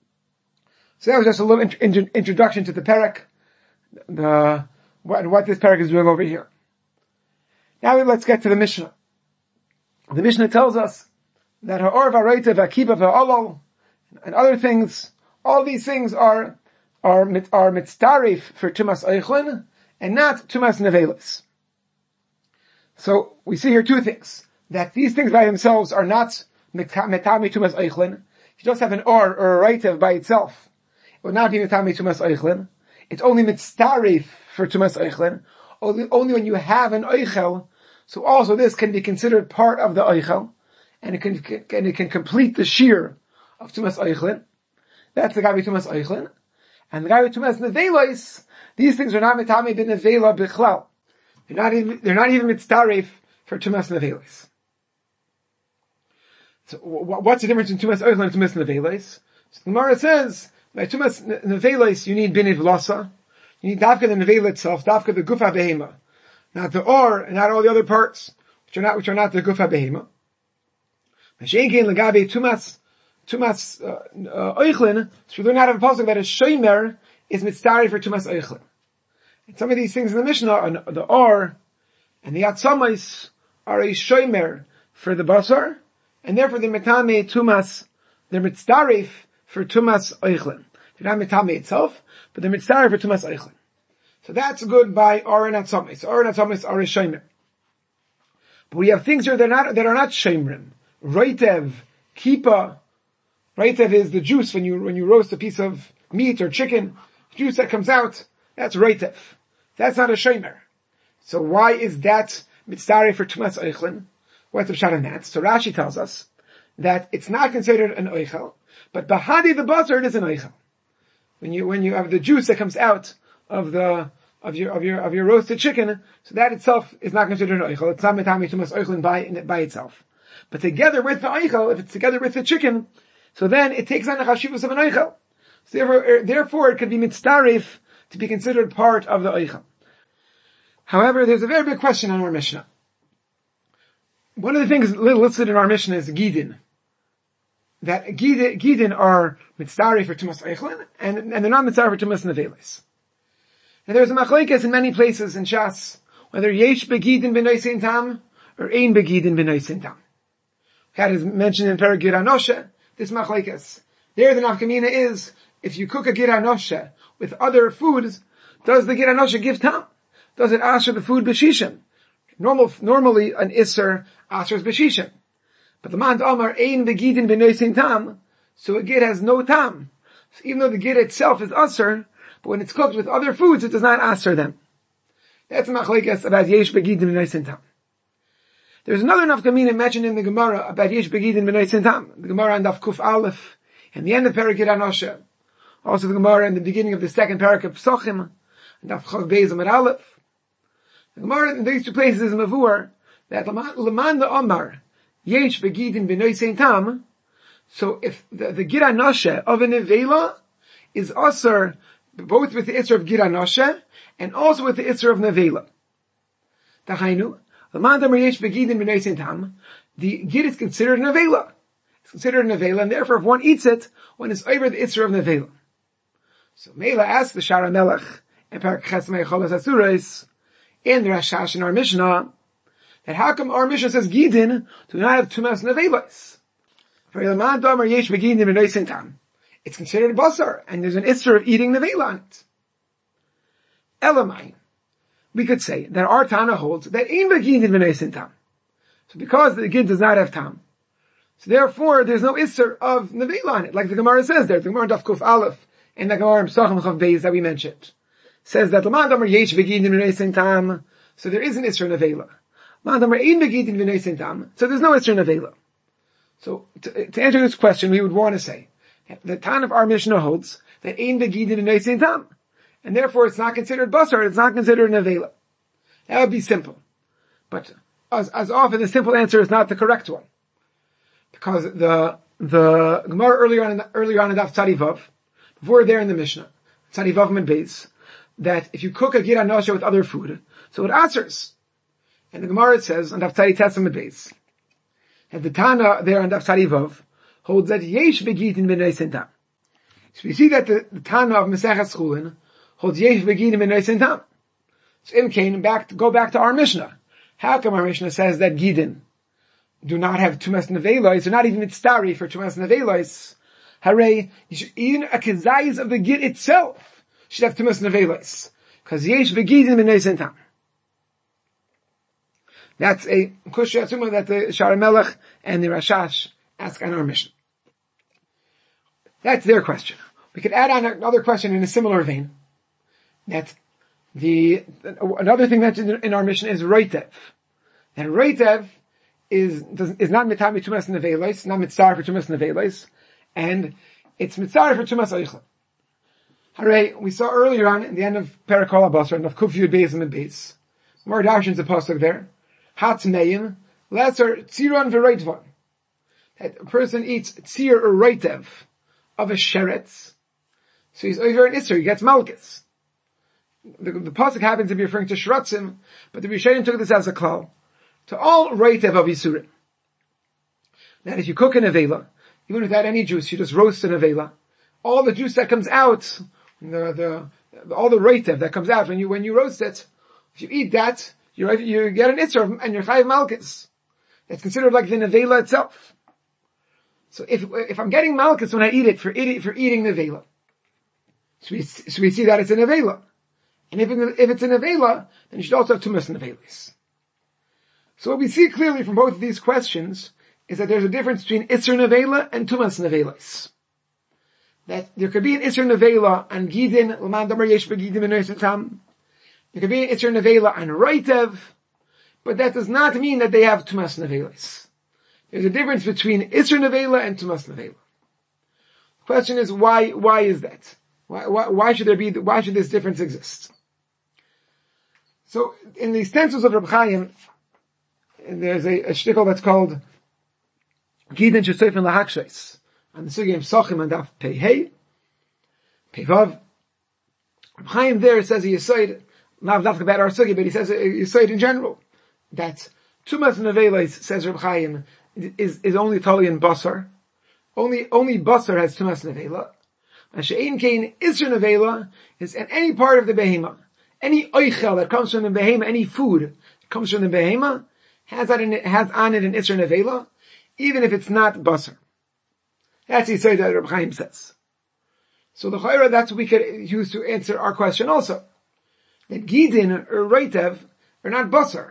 So that was just a little int- int- introduction to the parak, the, what, what this parak is doing over here. Now let's get to the Mishnah. The Mishnah tells us that Ha'or V'Araitiv, Akiva V'Olol, and other things, all these things are, are, are mitztarif for Tumas Oichlin, and not Tumas Nevelos. So, we see here two things. That these things by themselves are not Metami Tumas Oichlin. If you just have an Or or a Raitiv by itself, it would not be Metami Tumas Oichlin. it's only mitzdarif for tumas oichlin, only, only when you have an oichel, so also this can be considered part of the oichel, and it can, can and it can complete the shear of tumas oichlin. That's the guy with tumas oichlin. And the guy with tumas nevelos, these things are not mitame bin nevela bichlal. They're not even, they're not even mitzdarif for tumas nevelos. So what's the difference in tumas oichlin and tumas nevelos? So the Gemara says, by tumas nevelos, you need biniv losa. You need dafka the nevela itself, dafka the gufa behema. Not the or, and not all the other parts, which are not, which are not the gufa behema. Mashenkein legabe tumas, tumas, uh, oichlin, so we learn out of a pasuk that a shomer is mitzdarif for tumas oichlin. And some of these things in the Mishnah, are the or, and the atzamais are a shomer for the basar, and therefore the mitame tumas, they're mitzdarif for tumas oichlin. They're not mitame itself, but they're mitzdarif for tumas oichlin. So that's good by or and atzamis. Or and atzamis are a shomer. But we have things here that are not, that are not shomrim. Roitev, kipa. Roitev is the juice when you, when you roast a piece of meat or chicken. The juice that comes out, that's roitev. That's not a shomer. So why is that mitzdarif for tumas oichlin? What's the pshat on that? So Rashi tells us that it's not considered an oichel, but bahadi the basar, it is an oichel. When you, when you have the juice that comes out of the, of your, of your, of your roasted chicken, so that itself is not considered an oichel. It's not mitami tumas oichlin by, by itself. But together with the oichel, if it's together with the chicken, so then it takes on the chashivus of an oichel. So therefore, therefore it could be mitzdarif to be considered part of the oichel. However, there's a very big question on our Mishnah. One of the things listed in our Mishnah is gidin. That gidin, gidin are mitzdarif for tumas oichlin, and, and they're not mitzdarif for tumas nevelis. And there's a machlekes in many places in Shas, whether yesh begidin b'noisin tam, or ein begidin b'noisin tam. That is mentioned in Perek Gid Hanoshe, this machlekes. There the nafkamina is, if you cook a Gid Hanoshe with other foods, does the Gid Hanoshe give tam? Does it asher the food b'shishim? Normal, normally an isser ashers b'shishim. But the man Omar ein begidin b'noisin tam, so a Gid has no tam. So even though the Gid itself is asher, but when it's cooked with other foods, it does not asher them. That's a machlekes about yesh begidin b'noisin tam. There's another nafkamina mentioned in the Gemara about yesh begidin b'noisin tam. The Gemara on Daf Kuf Aleph, and the end of Perek Gid Hanoshe. Also the Gemara in the beginning of the second Perek of Psochim, and Daf Chav Beis Amud Aleph. The Gemara in these two places is mavur that Laman the Omar yesh begidin b'noisin tam. So if the, the Gid Hanoshe of a nevela is asher both with the Isser of Gid Hanoshe and also with the Isser of Nevela. Tachainu, Laman Damar Yesh Begidin B'neisin Tam, the Gid is considered a Nevela. It's considered a Nevela, and therefore if one eats it, one is over the Isser of Nevela. So Mela asked the Shara Melech, in Perek Ches Me'echolas Asurais, in the Rashash in our Mishnah, that how come our Mishnah says Gidin do not have Tumas Nevelas? For Laman Damar Yesh Begidin B'neisin Tam. It's considered basar, and there's an isser of eating nevela on it. Elamai, we could say that our Tana holds that ein begidin b'neisin tam. So because the gid does not have tam, so therefore there's no isser of nevela on it, like the Gemara says there. The Gemara Daf Kuf Aleph and the Gemara Psachim Chav Beis that we mentioned says that Laman Damar yesh begidin b'neisin tam, so there is an isser nevela. Laman Damar ein begidin b'neisin tam, so there's no isser nevela. So to, to answer this question, we would want to say the Tan of our Mishnah holds that ein begidin b'neisin tam, and therefore it's not considered basar, it's not considered nevela. That would be simple. But as, as often the simple answer is not the correct one. Because the, the Gemara earlier on in the, earlier on in Daf Tzadi Vav, before there in the Mishnah, Tzadi Vav Mid Beis, that if you cook a Gid Hanoshe with other food, so it answers. And the Gemara says on Daf Tzadi Tes Mid Beis, and the Tana there on Daf Tzadi Vav holds that yesh begidin b'neisin tam. So we see that the, the Tana of Maseches Chulin holds yesh begidin b'neisin tam. So Imkain, back to, go back to our Mishnah. How come our Mishnah says that Gidin do not have Tumas Nevelois, or not even Mitztari for Tumas Nevelois? Hooray, even a Kezayis of the Gid itself should have Tumas Nevelois. Because yesh begidin b'neisin tam. That's a kushya that the Shara Melech and the Rashash ask on our Mishnah. That's their question. We could add on another question in a similar vein. that the, another thing mentioned in our mission is Reitev. And Reitev is, is not mitami tumas nevelos, not mitzar for tumas nevelos, and it's mitzar for tumas oichel. Hooray, we saw earlier on in the end of Perakol HaBasar, and of Kuf Yud Beis and Beis, more Darshan's a pasuk there, Hatmeim, lesser tziron v'reitvan. That a person eats tzir or reitev of a sheretz, so he's over an isser, he gets malchus. The, the pasuk happens to be referring to shratzim, but the Rishonim took this as a klal to all reitev of yisurim. That if you cook an avela, even without any juice, you just roast an avela, all the juice that comes out, the, the, all the reitev that comes out when you, when you roast it, if you eat that, you, you get an itzer and you're chayiv malchus. It's considered like the nevela itself. So if, if I'm getting malchus when I eat it for eating, for eating nevela, so we, so we see that it's a nevela. And if, it, if it's a nevela, then you should also have tumas nevelis. So what we see clearly from both of these questions is that there's a difference between itzer nevela and tumas nevelis. That there could be an Isser Nevela and Gidin, L'man Domer Yesh B'Gidin B'Nois Tam. There could be an Isser Nevela and Reitev, but that does not mean that they have Tumas Nevelis. There's a difference between Isser Nevela and Tumas Nevela. The question is, why, why is that? Why, why, why should there be, why should this difference exist? So, in the stencils of Reb Chaim, there's a, a shtickle that's called Gidin Shesofen Lahakshais. And the Sugya of Sochim and Daf Pei Hey, Pei Vav. Chaim there says a Yisoid, not Daf about our Sugya, but he says a Yisoid in general, that Tumas Nevelis, says Reb Chaim, is, is only totally in Basar. Only, only Basar has Tumas Nevela. And She'ein Kein Isser Nevela is in any part of the Behema. Any Oichel that comes from the Behema, any food that comes from the Behema, has, that in, has on it an Isser Nevela, even if it's not Basar. That's the Yisrael that Reb Chaim says. So the Chayra, that's what we could use to answer our question also. That Gidin or Reitev are not Basar.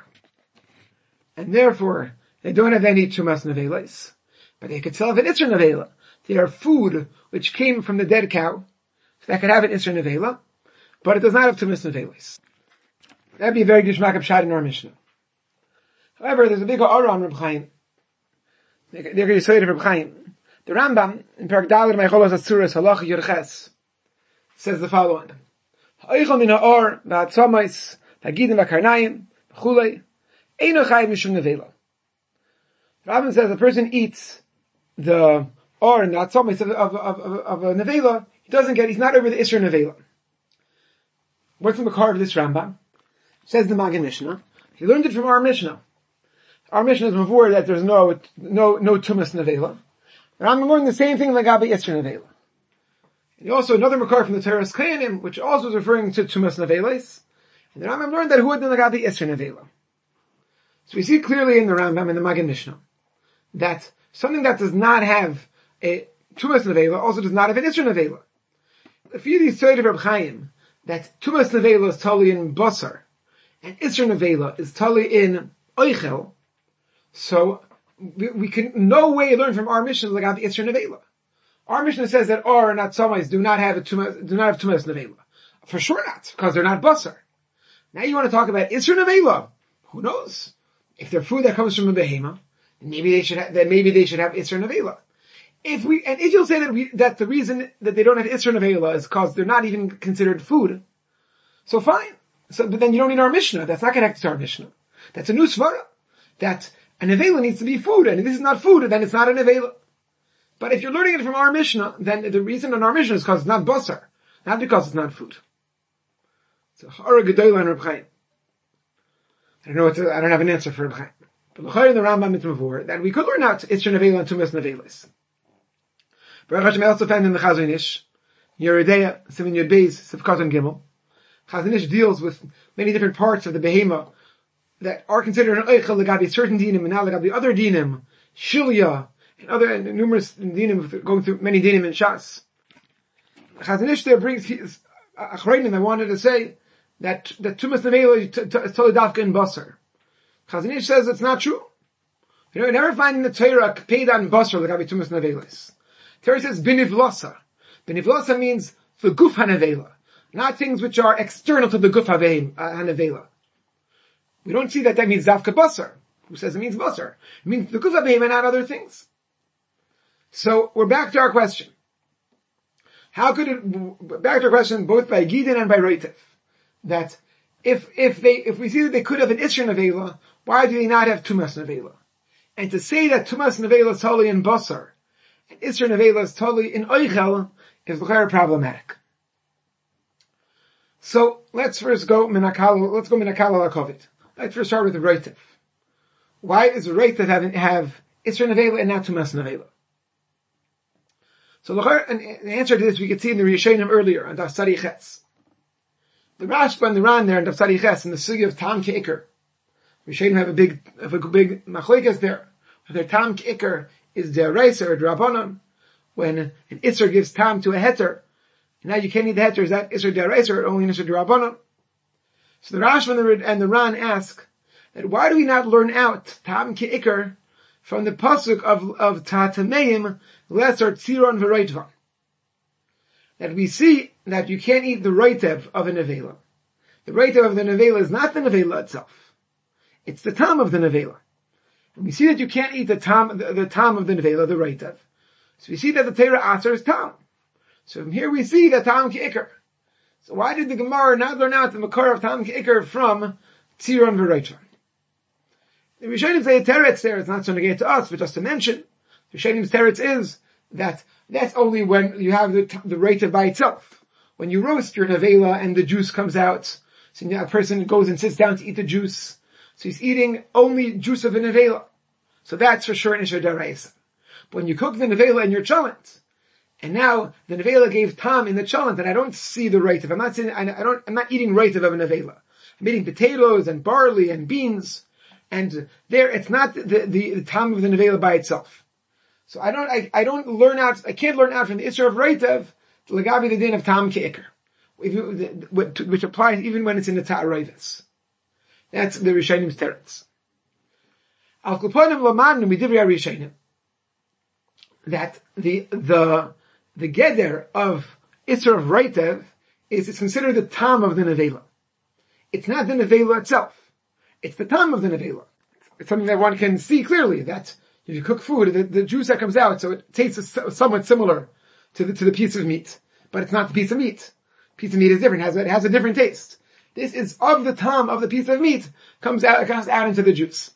And therefore, they don't have any Tumas Nevelis. But they could still have an Isser Nevela. They are food which came from the dead cow. So that could have an Isser Nevela. But it does not have Tumas Nevelis. That'd be a very Gishmak Pshat in our Mishnah. However, there's a big aura on Reb Chaim. They're going to say to Reb Chaim. The Rambam, in Perek Dalet Meicholos Atzuras Halacha Yurches, says the following. Ha'oichel min ha'or v'hatzomais v'hagidim v'karnayim v'chulei eino chayiv mishum nevela. The Rambam says a person eats the or and the hatzomais of, of, of, of a nevela, he doesn't get, he's not over the Isser nevela. What's the makar of this Rambam? Says the Magen Mishnah. He learned it from our Mishnah. Our Mishnah is before that there's no, no, no tumas nevela. And I'm learning the same thing like Gabi Isser Nevela. And also another makar from the Teres Kayanim, which also is referring to Tumas Neveles. And the Rambam learned that who had done the Gabi Isser Nevela. So we see clearly in the Rambam and the Magen Mishnah that something that does not have a Tumas Nevela also does not have an Isser Nevela. If you these say to Reb Chaim that Tumas Nevela is totally in Basar and Isser Nevela is totally in Oichel, so We, we can no way learn from our Mishnah like the Isser Nevela. Our Mishnah says that Or and Atzomais do not have a tumas, do not have Tumas Nevela. For sure not, because they're not Basar. Now you want to talk about Isser Nevela. Who knows? If they're food that comes from a behema, maybe they should have, then maybe they should have Isser Nevela. If we, and if you'll say that we, that the reason that they don't have Isser Nevela is because they're not even considered food, so fine. So, but then you don't need our Mishnah. That's not connected to our Mishnah. That's a new svara. That a nevela needs to be food, and if this is not food, then it's not a nevela. But if you're learning it from our Mishnah, then the reason in our Mishnah is because it's not basar, not because it's not food. It's a hara gedola in Reb Chaim. I don't know what to, I don't have an answer for Reb Chaim. But l'chayr in the Rambam it's mavur that we could learn out Isser Nevela and Tumas Nevelis. Baruch Hashem, I also found in the Chazon Ish, Yeridea, Siman Yud Beis, Sivkot and Gimel. Chazon Ish deals with many different parts of the behema that are considered an oichel legabi certain dinim and now legabi other dinim, shilya, and other and numerous dinim, going through many dinim and shas. Chazon Ish there brings achreinim. I wanted to say that that tumas nevela is totally dafka in basar. Chazon Ish says it's not true. You know, you never find in the Torah paid on basar legabi tumas nevelas. Torah says binivlasa. Binivlasa means the guf hanevela. not things which are external to the guf hanevela. We don't see that that means dafka basar. Who says it means basar? It means the guf haveim and not other things. So we're back to our question. How could it, back to our question both by Gidin and by Reitev, that if, if they, if we see that they could have an Isser Nevela, why do they not have Tumas Nevela? And to say that Tumas Nevela is totally in Basar, and Isser Nevela is totally in Oichel, is very problematic. So, let's first go Minakal, let's go Minakal Lakovit. Let's first start with the Reitev. Why does the Reitev have, have Isser Nevela and not Tumas Nevela? So, the answer to this we could see in the Rishonim earlier, on Daf Sadi Ches. The Rashba and the Ran there in Daf Sadi Ches, in the Sugi of Tam Ke'ikr. Rishonim have a big, have a big machlekes there. Whether Tam Ke'ikr is De'araisa or D'Rabbanan, when an Isser gives Tam to a Heter, now you can't eat the Heter, is that Isser De'araisa or only Isser D'Rabbanan? So the Rashba and the, and the Ran ask, that why do we not learn out Tam Ke'ikr from the pasuk of of Ta'tameim lesser Tziron v'Reitvan, that we see that you can't eat the Reitev of a nevela. The Reitev of the nevela is not the nevela itself; it's the tam of the nevela. And we see that you can't eat the tam the, the tam of the nevela, the Reitev. So we see that the Torah Aser is tam. So from here we see that Tam Ke'ikr. So why did the Gemara not learn out the makar of Tam Ke'ikr from Tziron v'Reitvan? The Rishonim say a teretz there, it's not so negate to us, but just to mention, the Rishonim teretz is that that's only when you have the, the Reitev by itself. When you roast your nevela and the juice comes out, so a person goes and sits down to eat the juice, so he's eating only juice of a nevela. So that's for sure an Isher D'Oraisa. But when you cook the nevela in your cholent, and now the nevela gave tam in the cholent, and I don't see the Reitev, I'm not saying, I don't, I'm not eating Reitev of a nevela. I'm eating potatoes and barley and beans, and there, it's not the, the, the tam of the nevela by itself. So I don't, I, I don't learn out, I can't learn out from the Isser of Reitev, the Lagabi the din of Tam Ke'ikr, which applies even when it's in the Ta'arayvis. That's the Rishonim's teretz. Al Kuponim Laman, we did Rishonim, that the, the, the Geder of Isser of Reitev is, it's considered the tam of the nevela. It's not the nevela itself. It's the tam of the nevela. It's something that one can see clearly, that if you cook food, the, the juice that comes out, so it tastes somewhat similar to the, to the piece of meat. But it's not the piece of meat. Piece of meat is different, it has a, it has a different taste. This is of the tam of the piece of meat, comes out, comes out into the juice.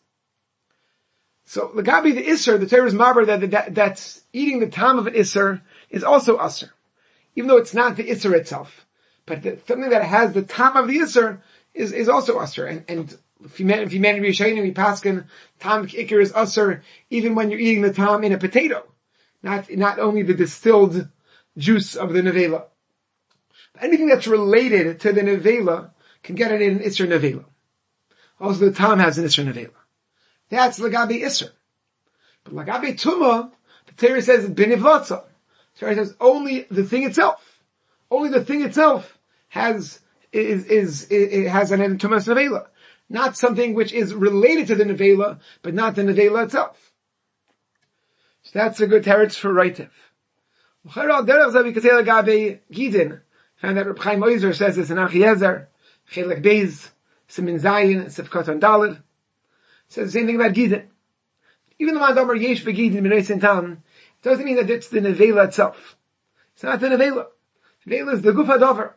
So, the Gabi, the Isser, the Torah's Maber, that, that, that eating the tam of an Isser is also Asr. Even though it's not the Isser itself. But the, something that has the tam of the Isser is, is also Asr. And, and, If you if you manage Rishonim, we paskin Tam Ke'ikr is Asr, even when you're eating the tam in a potato, not not only the distilled juice of the nevela. Anything that's related to the nevela can get it in an Isser nevela. Also, the tam has an Isser nevela. That's Lagabi Isser. But Lagabi Tuma, the Torah says B'nivlatza. The Torah says only the thing itself, only the thing itself has is is, is it has an Tumas nevela. Not something which is related to the nevela, but not the nevela itself. So that's a good teretz for Reitev. And that Reb Chaim Oizer says this in Achiezer, Chelek Beis, Simin Zayin, Sefkat on Daled. Says the same thing about Gidin. Even the Mandomer Yesh Begidin B'nei Tam, it doesn't mean that it's the nevela itself. It's not the nevela. Nevela is the Gufa Dover.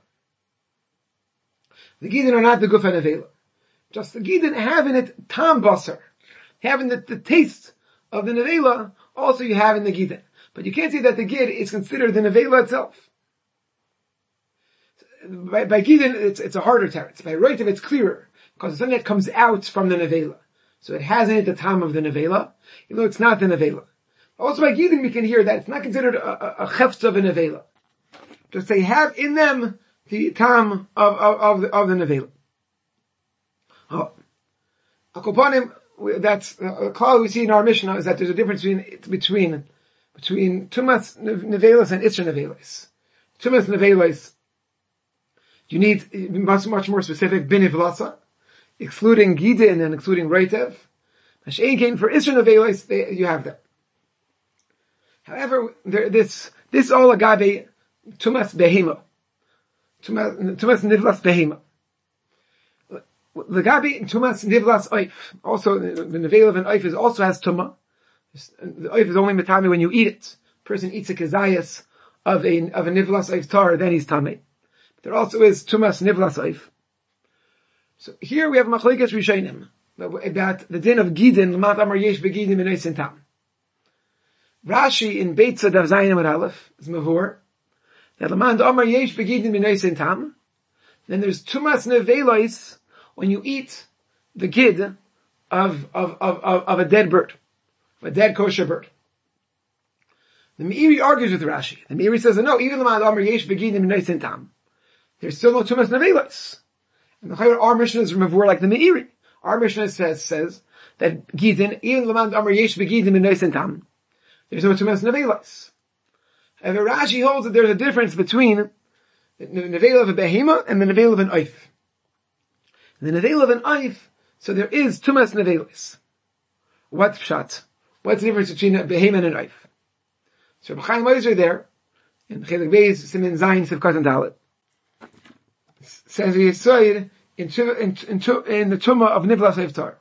The Gidin are not the Gufa nevela. Just the Gidin have in it tam basar, having the, the taste of the nevela, also you have in the Gidin. But you can't say that the Gid is considered the nevela itself. By, by Gidin, it's, it's a harder teretz. By Reitev, it's clearer, because it's something that comes out from the nevela. So it has in it the tam of the nevela, even though it's not the nevela. Also by Gidin, we can hear that it's not considered a, a, a chefz of a nevela. Just they have in them the tam of, of, of the, of the nevela. Oh. Akoponim, that's a klal we see in our Mishnah is that there's a difference between between between tumas nevelas and isser nevelas. Tumas nevelas, you need much much more specific binivlasa, excluding Gidin and excluding Reitev. Mashein for isser nevelas, you have that. However, there, this this all agabe tumas behema. Tumas nivlas behema. The gabi tumas nivlas oif. Also, the nevel of an oif is also has tuma. The oif is only metame when you eat it. Person eats a kezayas of a of a nivlas oif tar, then he's tamei. There also is tumas nivlas oif. So here we have machlekes rishonim about the din of gidin l'mat amar yesh begidim inois tam. Rashi in Beitza Dav Zayin with Aleph is mavur that l'mat amar yesh begidim inois tam. Then there's tumas nevelois when you eat the gid of of of of, of a dead bird, a dead kosher bird. The Meiri argues with Rashi. The Meiri says no, even l'mat amar yesh begidim inois tam. There's still no tumas nevelois. And the our Mishnah is mavur like the Meiri. Our Mishnah says says that gidin even l'mat amar yesh begidim inois tam. There's no tumas nevelos. And Rashi holds that there's a difference between the nevel of a behema and the nevel of an oif. The nevel of an oif, so there is tumas nevelos. What pshat? What's the difference between a behema and an oif? So Reb Chaim Ozer there, in Chelik Beis, Simin Zayin, Sivkat and Dalet, says he is in, in, in, in the Tumah of Nivlas Iftar.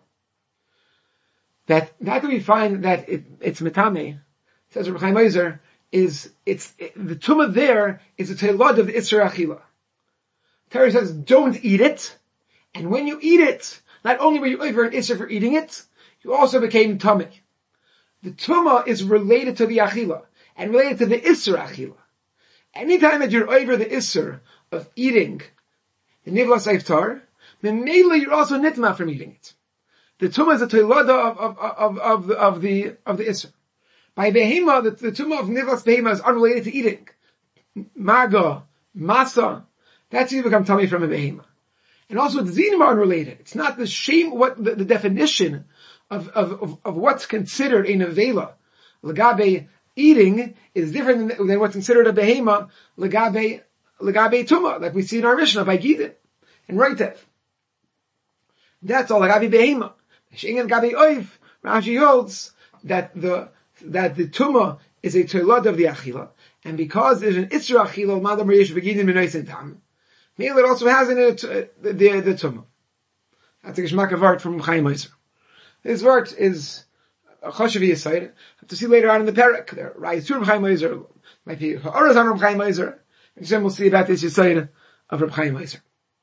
That, that we find that it, it's metame, says Reb Chaim Ozer, is, it's, it, the Tumah there is a telod of the Isser Achila. Torah says, don't eat it, and when you eat it, not only were you over an Isser for eating it, you also became Tumah. The Tumah is related to the Achila, and related to the Isser Achila. Anytime that you're over the Isser of eating the Nivlas Iftar, then mainly you're also nitma from eating it. The tumah is a toilada of, of, of, of, the, of the, of the Isser. By behema, the, the tumah of Nivlas behema is unrelated to eating. Maga, masa, that's you become tummy from a behema. And also the zinim are unrelated. It's not the shame, what, the, the definition of, of, of, of what's considered a nevela. Legabe eating is different than, than what's considered a behema, legabe L'gabe tumah, like we see in our Mishnah by Gidin and Reitev. That's all L'gabe behema. She'ing and Gabe oif, Rashi holds that the that the tumah is a toilad of the achila, and because there's an isra achila, madam reish v'gidin minois tam, meal it also has in it uh, the the, the tumah. That's a geshmak of art from Chaim Ozer. This vart is a choshev yisayid. To see later on in the parak, there rise to Chaim Ozer, might be ha'arazan from Chaim Ozer. And then we'll see about this Yisayid of Reb Chaim Ozer.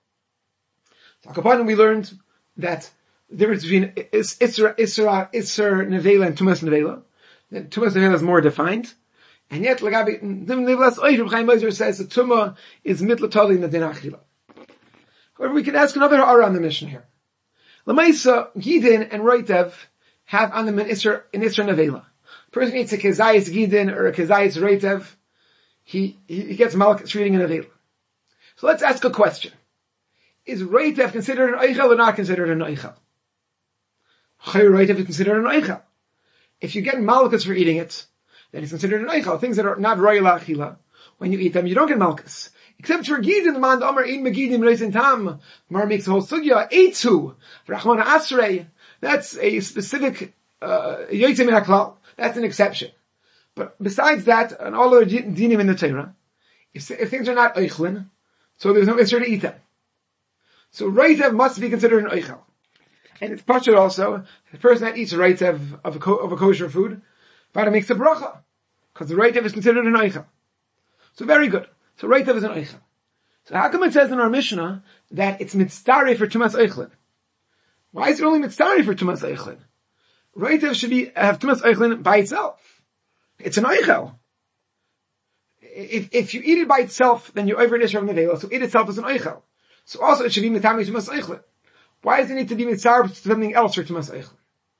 So, Akapanim, we learned that the difference between Isra, Isra, Isra Nevela and Tumas Nevela. Tumas Nevela is more defined. And yet, Lagabi, Nevela's Oiv, Reb Chaim Ozer says that Tumah is mitlatali nadin achila. However, we can ask another Ara on the mission here. Lamaisa, Gidin and Reitev have on them an Isra, an Isra Nevela. A person eats a Kezayis Gidin or a Kezayis Reitev, He, he gets malchus reading an Avela. So let's ask a question. Is Reitev considered an Eichel or not considered an Eichel? Chayr Reitev is considered an Eichel. If you get malchus for eating it, then it's considered an Eichel. Things that are not Royal Achila, when you eat them, you don't get malchus. Except for Gidin, the man Omer Ein Megidim Reisin Tam, Mar makes a whole sugya, Eitzu, Rachmana Asrei, that's a specific, uh, Yotzei Min HaKlal, that's an exception. But besides that, and all other dinim in the Torah, if, if things are not eichlin, so there's no issur to eat them. So reitev must be considered an eichel. And it's pashut also, the person that eats reitev of a, ko- of a kosher food, but it makes a bracha. Because the reitev is considered an eichel. So very good. So reitev is an eichel. So how come it says in our Mishnah that it's mitztari for tumas eichlin? Why is it only mitztari for tumas eichlin? Reitev should be, have tumas eichlin by itself. It's an eichel. If, if you eat it by itself, then you're over an issue of nevela, so it itself is an eichel. So also it should be mitami tumas eichlin. Why does it need to be mitzar to something else for tumas eichlin?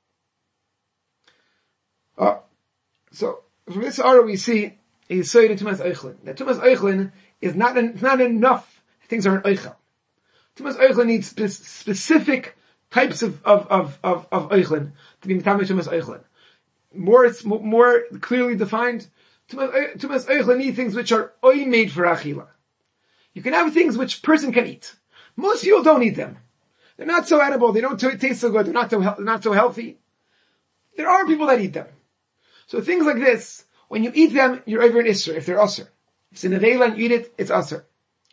Uh, so, from this order we see a yisoid in tumas eichlin. That tumas eichlin is not, an, not enough things are an eichel. Tumas eichlin needs spe- specific types of, of, of, of, of eichlin to be mitami tumas eichlin. More, it's more clearly defined. Tumas eichlin need things which are oy made for achila. You can have things which person can eat. Most people don't eat them. They're not so edible. They don't t- taste so good. They're not so he- not so healthy. There are people that eat them. So things like this, when you eat them, you're over an isser if they're usser. If it's in a vela and you eat it, it's usser.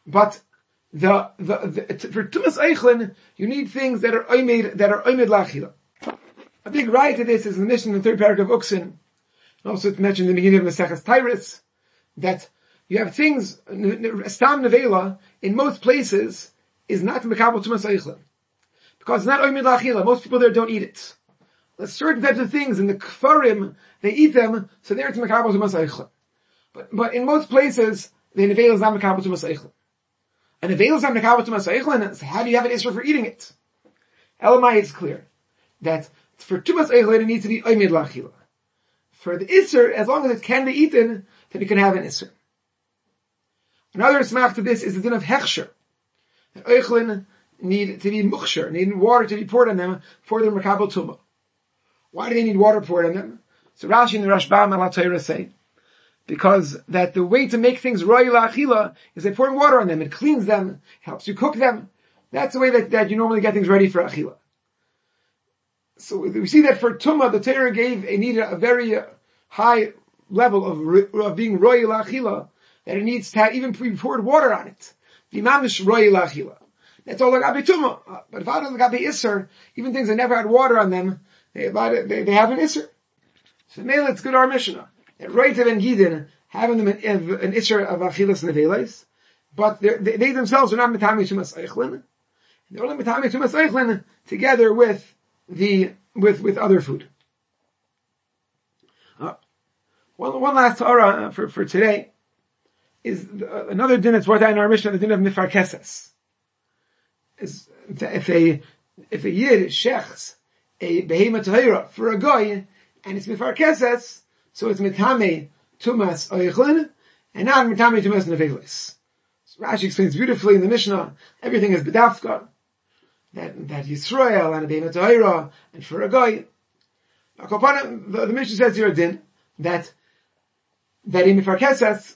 But the, the, the for Tumas Eichlin, you need things that are oimid, that are oimid lachila. A big right to this is the mission in the third paragraph of Uksin. And also it's mentioned in the beginning of Maseches Tyrus, that you have things, Stam Nevela, in most places, is not Mekabel Tumas Eichlin. Because it's not oimid lachila. Most people there don't eat it. There's certain types of things in the Kfarim, they eat them, so there it's Mekabel Tumas Eichlin. But, but in most places, the Nevela is not Mekabel Tumas Eichlin. And Nevela is not Mekabel Tumas Eichlin, so how do you have an Isra for eating it? Elamai is clear that for Tumas Eichlin it needs to be oimid lachila. For the Isser, as long as it can be eaten, then you can have an Isser. Another smach to this is the din of Hechsher. That Eichlin need to be muchsher, need water to be poured on them for the Mekabel Tumah. Why do they need water poured on them? So Rashi and the Rashbam and Latayra say, because that the way to make things roy la'achila is they pour water on them. It cleans them, helps you cook them. That's the way that, that you normally get things ready for achila. So we see that for Tumah, the Torah gave, it needed a very uh, high level of, of being roy la'achila, that it needs to have even poured water on it. V'imamish roy la'achila. That's all like Abi Tumah. Uh, but if I don't like Abi Isser, even things that never had water on them, they, they, they have an Isser. So Mela, it's good our Mishnah. That Reitev and Gidin, having them an, an Isser of Achilas Neveles, but they, they themselves are not Metami Tumas Eichlin. They're only Metami Tumas Eichlin together with the, with, with other food. Uh, one, one last Torah for, for today is the, another din that's brought out in our Mishnah, the din of Mifar Keses. Is if a, if a Yid shechs a Behema Tahira for a Goy, and it's Mifar Keses, so it's Metame Tumas Eichlin, and not Metame Tumas Nevelis. So Rashi explains beautifully in the Mishnah, everything is B'dafka, that, that Yisrael, and a Behema Tahira, and for a Goy. The, the Mishnah says here, din, that, that in Mifar Keses,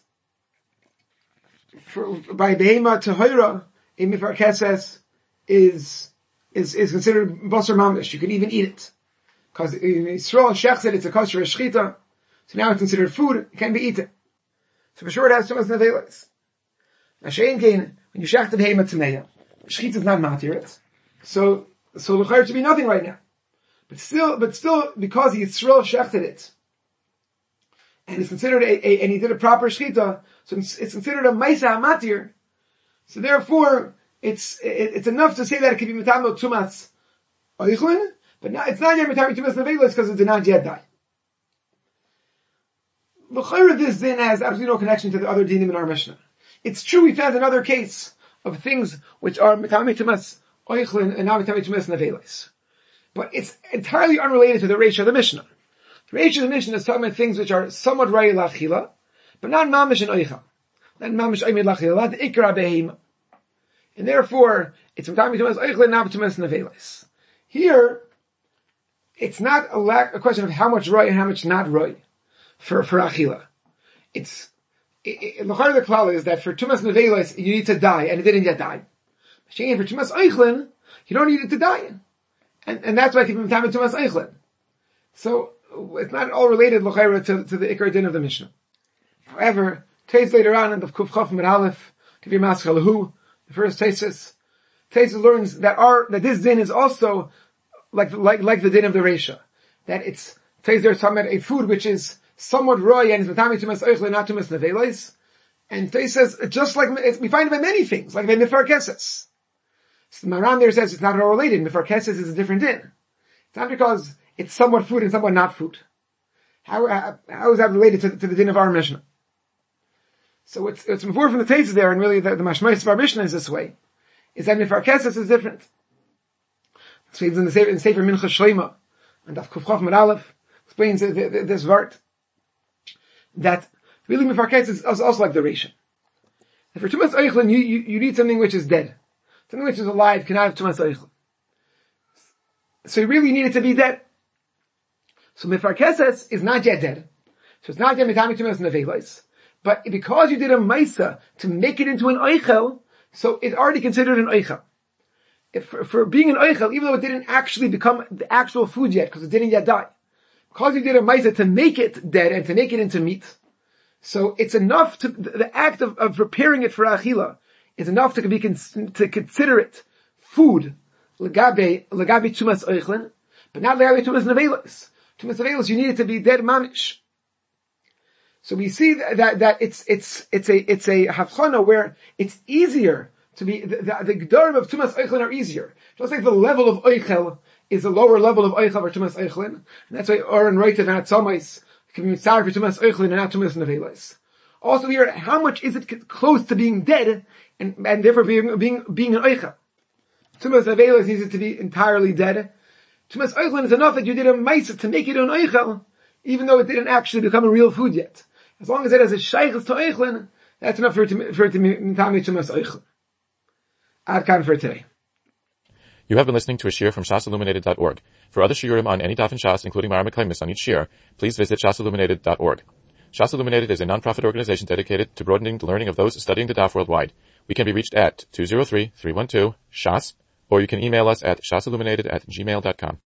for, by Behema Tahira, a Mifar Keses is, is, is considered Basar Mamish. You can even eat it. Because in Yisrael, Shech said it's a kosher shchita, so now it's considered food, it can be eaten. So for sure it has Tumas Nevelis. Now Shein Kain, when you shech the Behema Tameya, shchita is not matir. So, so l'chayr should be nothing right now. But still, but still, because Yisrael shechted it, and it's considered a, a, and he did a proper shchita, so it's, it's considered a Maisa Matir. So therefore, it's, it, it's enough to say that it can be Metamel Tumas Eichlin, but not, it's not yet Metami Tumas Nevelis because it did not yet die. L'chayr, this din has absolutely no connection to the other dinim in our Mishnah. It's true we found another case of things which are Metami Tumas Eichlin and not Metami Tumas Nevelis. But it's entirely unrelated to the Reish of the Mishnah. The Reish of the Mishnah is talking about things which are somewhat Raya Lachila, but not Mamish and Eichel. Not Mamish Oimid Lachila, not the Ikra Behema. And therefore, it's Metami Tumas Eichlin, not Tumas Nevelis. Here, it's not a, lack, a question of how much roy and how much not roy for, for achila. It's, it, it, the heart of the klal is that for tumas nevelis, you need to die, and it didn't yet die. For tumas eichlin, you don't need it to die. And, and that's why people have time tumas eichlin. So, it's not all related, l'chayra, to, to the ikar din of the Mishnah. However, taste later on in the Kuf Chaf Mit Aleph, Kivir Maschal Hu, the first Taisus, Taisus learns that our, that this din is also like, like, like the din of the Reisha. That it's, Taisus there talking about a food which is somewhat roy and is Matami Tumas Eichlin, not Tumas Nevelis. And Taisus says, just like, we find it by many things, like by Mifar Keses. So Maran there says it's not at all related. Mifar Keses is a different din. It's not because it's somewhat food and somewhat not food. How, how, how is that related to, to the din of our Mishnah? So it's, it's more from the Taisus there, and really the, the mashmais of our Mishnah is this way, is that Mifar Keses is different. So in the Sefer, in Sefer Mincha Shlema, and Daf Kuf Chaf Mit Aleph, explains the, the, this vart, that really Mifar Keses is also like the Reisha. And for Tumas Eichlin, you, you, you need something which is dead. Something which is alive cannot have Tumas Eichlin. So you really need it to be dead. So Mifar Keses is not yet dead. So it's not yet Mitami Tumas Nevelis. But because you did a Maisa to make it into an Eichel, so it's already considered an Eichel. If for, for being an Eichel, even though it didn't actually become the actual food yet, because it didn't yet die. Because you did a Maisa to make it dead and to make it into meat, so it's enough to, the, the act of, of preparing it for Achila is enough to be cons- to consider it food, legabe legabe tumas oichlin, but not legabe tumas nevelos. Tumas nevelos, you need it to be dead mamish. So we see that, that, that it's, it's, it's a, it's a havchana where it's easier to be, the, the, the gedarim of tumas oichlin are easier. Just like the level of oichel is a lower level of oichel for tumas oichlin, and that's why Aaron writes and atzomais can be sorry for tumas oichlin and not tumas nevelos. Also here, how much is it close to being dead, and, and therefore being, being, being an oichel? Tumas nevelos needs it to be entirely dead. Tumas oichlin is enough that you did a maisa to make it an oichel, even though it didn't actually become a real food yet. As long as it has a shaykhs to oichlin, that's enough for it to, for it to mitami tumas oichlin. Adkan for today. You have been listening to a shiur from shas illuminated dot org. For other shiurim on any daf in Shas, including Mara Mekaymis on each shiur, please visit shas illuminated dot org. Shas Illuminated is a non-profit organization dedicated to broadening the learning of those studying the daf worldwide. We can be reached at two zero three, three one two, shas, or you can email us at shasilluminated at gmail dot com.